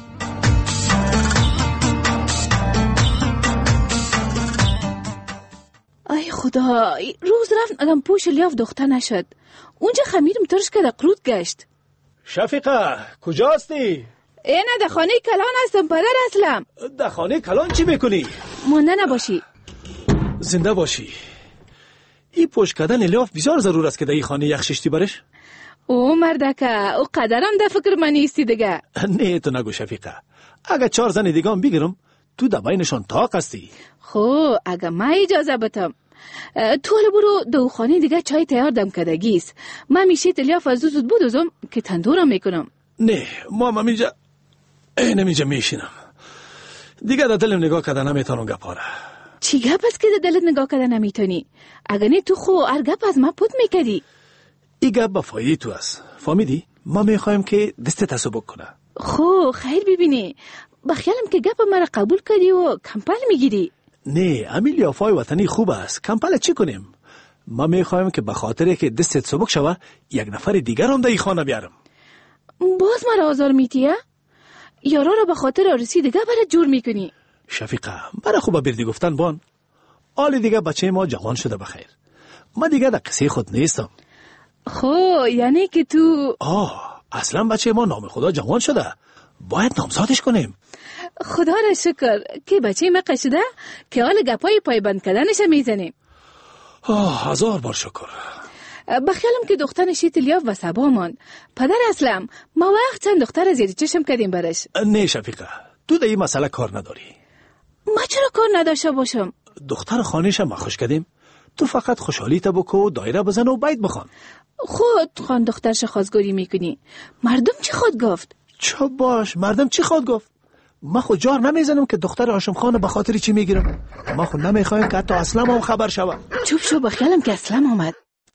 [SPEAKER 20] ای خدا، روز رفت ادم پوش لیاف دختر نشد. اونجا خمیرم ترش که قرود گشت.
[SPEAKER 9] شفیقه کجاستی؟
[SPEAKER 20] اینه در خانه کلان هستم پدر اسلم.
[SPEAKER 9] در خانه کلان چی میکنی؟
[SPEAKER 20] مانده نباشی،
[SPEAKER 9] زنده باشی. این پوش کردن لیاف بسیار ضرور است که در این خانه یخششتی برش.
[SPEAKER 20] او مردکه او قدرم در فکر من نیستی دیگه.
[SPEAKER 9] نه تو نگو شفیقه، اگه چهار زن دیگه هم بگیرم تو در بینشان طاق هستی.
[SPEAKER 20] خو اگه ما اجازه بتم تو حالا برو دو خانه دیگه چای تیار دم کدگیست. من میشه تلیاف از زود بودوزم که تندورم میکنم.
[SPEAKER 9] نه ما هم اینجا این اینجا میشینم دیگه. در دلم نگاه کده نمیتونم گپاره.
[SPEAKER 20] چی گپ است که در دلت نگاه کده نمیتونی؟ اگه نه تو خو هر گپ از ما پود میکدی.
[SPEAKER 9] این گپ با فایده تو است، فهمیدی؟ ما میخوایم که دستت سبک کنه.
[SPEAKER 20] خو خیر ببینی، بخیالم که گپ مرا قبول کردی و کمپل میگیری.
[SPEAKER 9] نه امیل لیافای وطنی خوب است، کمپل چی کنیم؟ ما میخوایم که به خاطر که دستت سبک شوه یک نفر دیگر هم در این خانه بیارم.
[SPEAKER 20] باز مرا آزار میتیه؟ یارا را به خاطر عروسی دیگه برای جور میکنی.
[SPEAKER 9] شفیقه برای خوبه بردی گفتن بان. آل دیگه بچه ما جوان شده بخیر، ما دیگه در قصه خود نیستم.
[SPEAKER 20] خو یعنی که تو
[SPEAKER 9] آه اصلا بچه ما نام خدا جوان شده، باید نامزادش کنیم.
[SPEAKER 20] خدا را شکر که بچه ما قشده که حال گپای پایبند کردنش میزنیم.
[SPEAKER 9] آه هزار بار شکر.
[SPEAKER 20] بخیالم که دختر شیت لیاف و سبا ماند. پدر اسلم ما وقت چند دختر زیادی چشم کردیم برش.
[SPEAKER 9] نه شفیقه تو در این مسئله کار نداری.
[SPEAKER 4] ما چرا کار نداشته باشم؟
[SPEAKER 9] دختر خانه‌ش ما خوش کردیم. تو فقط خوشحالی تا بکو، دایره بزن و بیت بخوان.
[SPEAKER 4] خود خان دخترش خواستگاری میکنی. مردم چی خود گفت؟
[SPEAKER 9] چه باش، مردم چی خود گفت؟ ما خود جار نمیزنم که دختر هاشم خانه به خاطر چی میگیرم. ما خود نمیخوایم که حتی اسلام هم خبر شود.
[SPEAKER 4] چوب شو، بخیالم که اسلام آمد.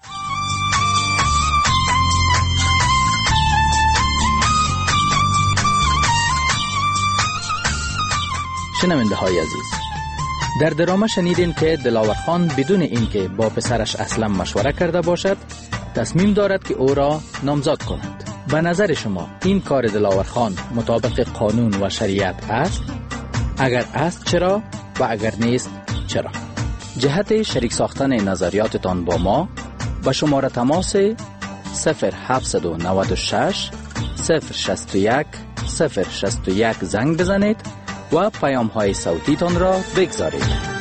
[SPEAKER 12] شنونده های عزیز، در درامه شنیدین که دلاور خان بدون اینکه با پسرش اصلا مشوره کرده باشد تصمیم دارد که او را نامزد کند. به نظر شما این کار دلاور خان مطابق قانون و شریعت است؟ اگر است چرا و اگر نیست چرا؟ جهت شریک ساختن نظریاتتان با ما به شماره تماس صفر هفت نه شش صفر شصت و یک صفر شصت و یک زنگ بزنید و پیام های صوتیتان را بگذارید.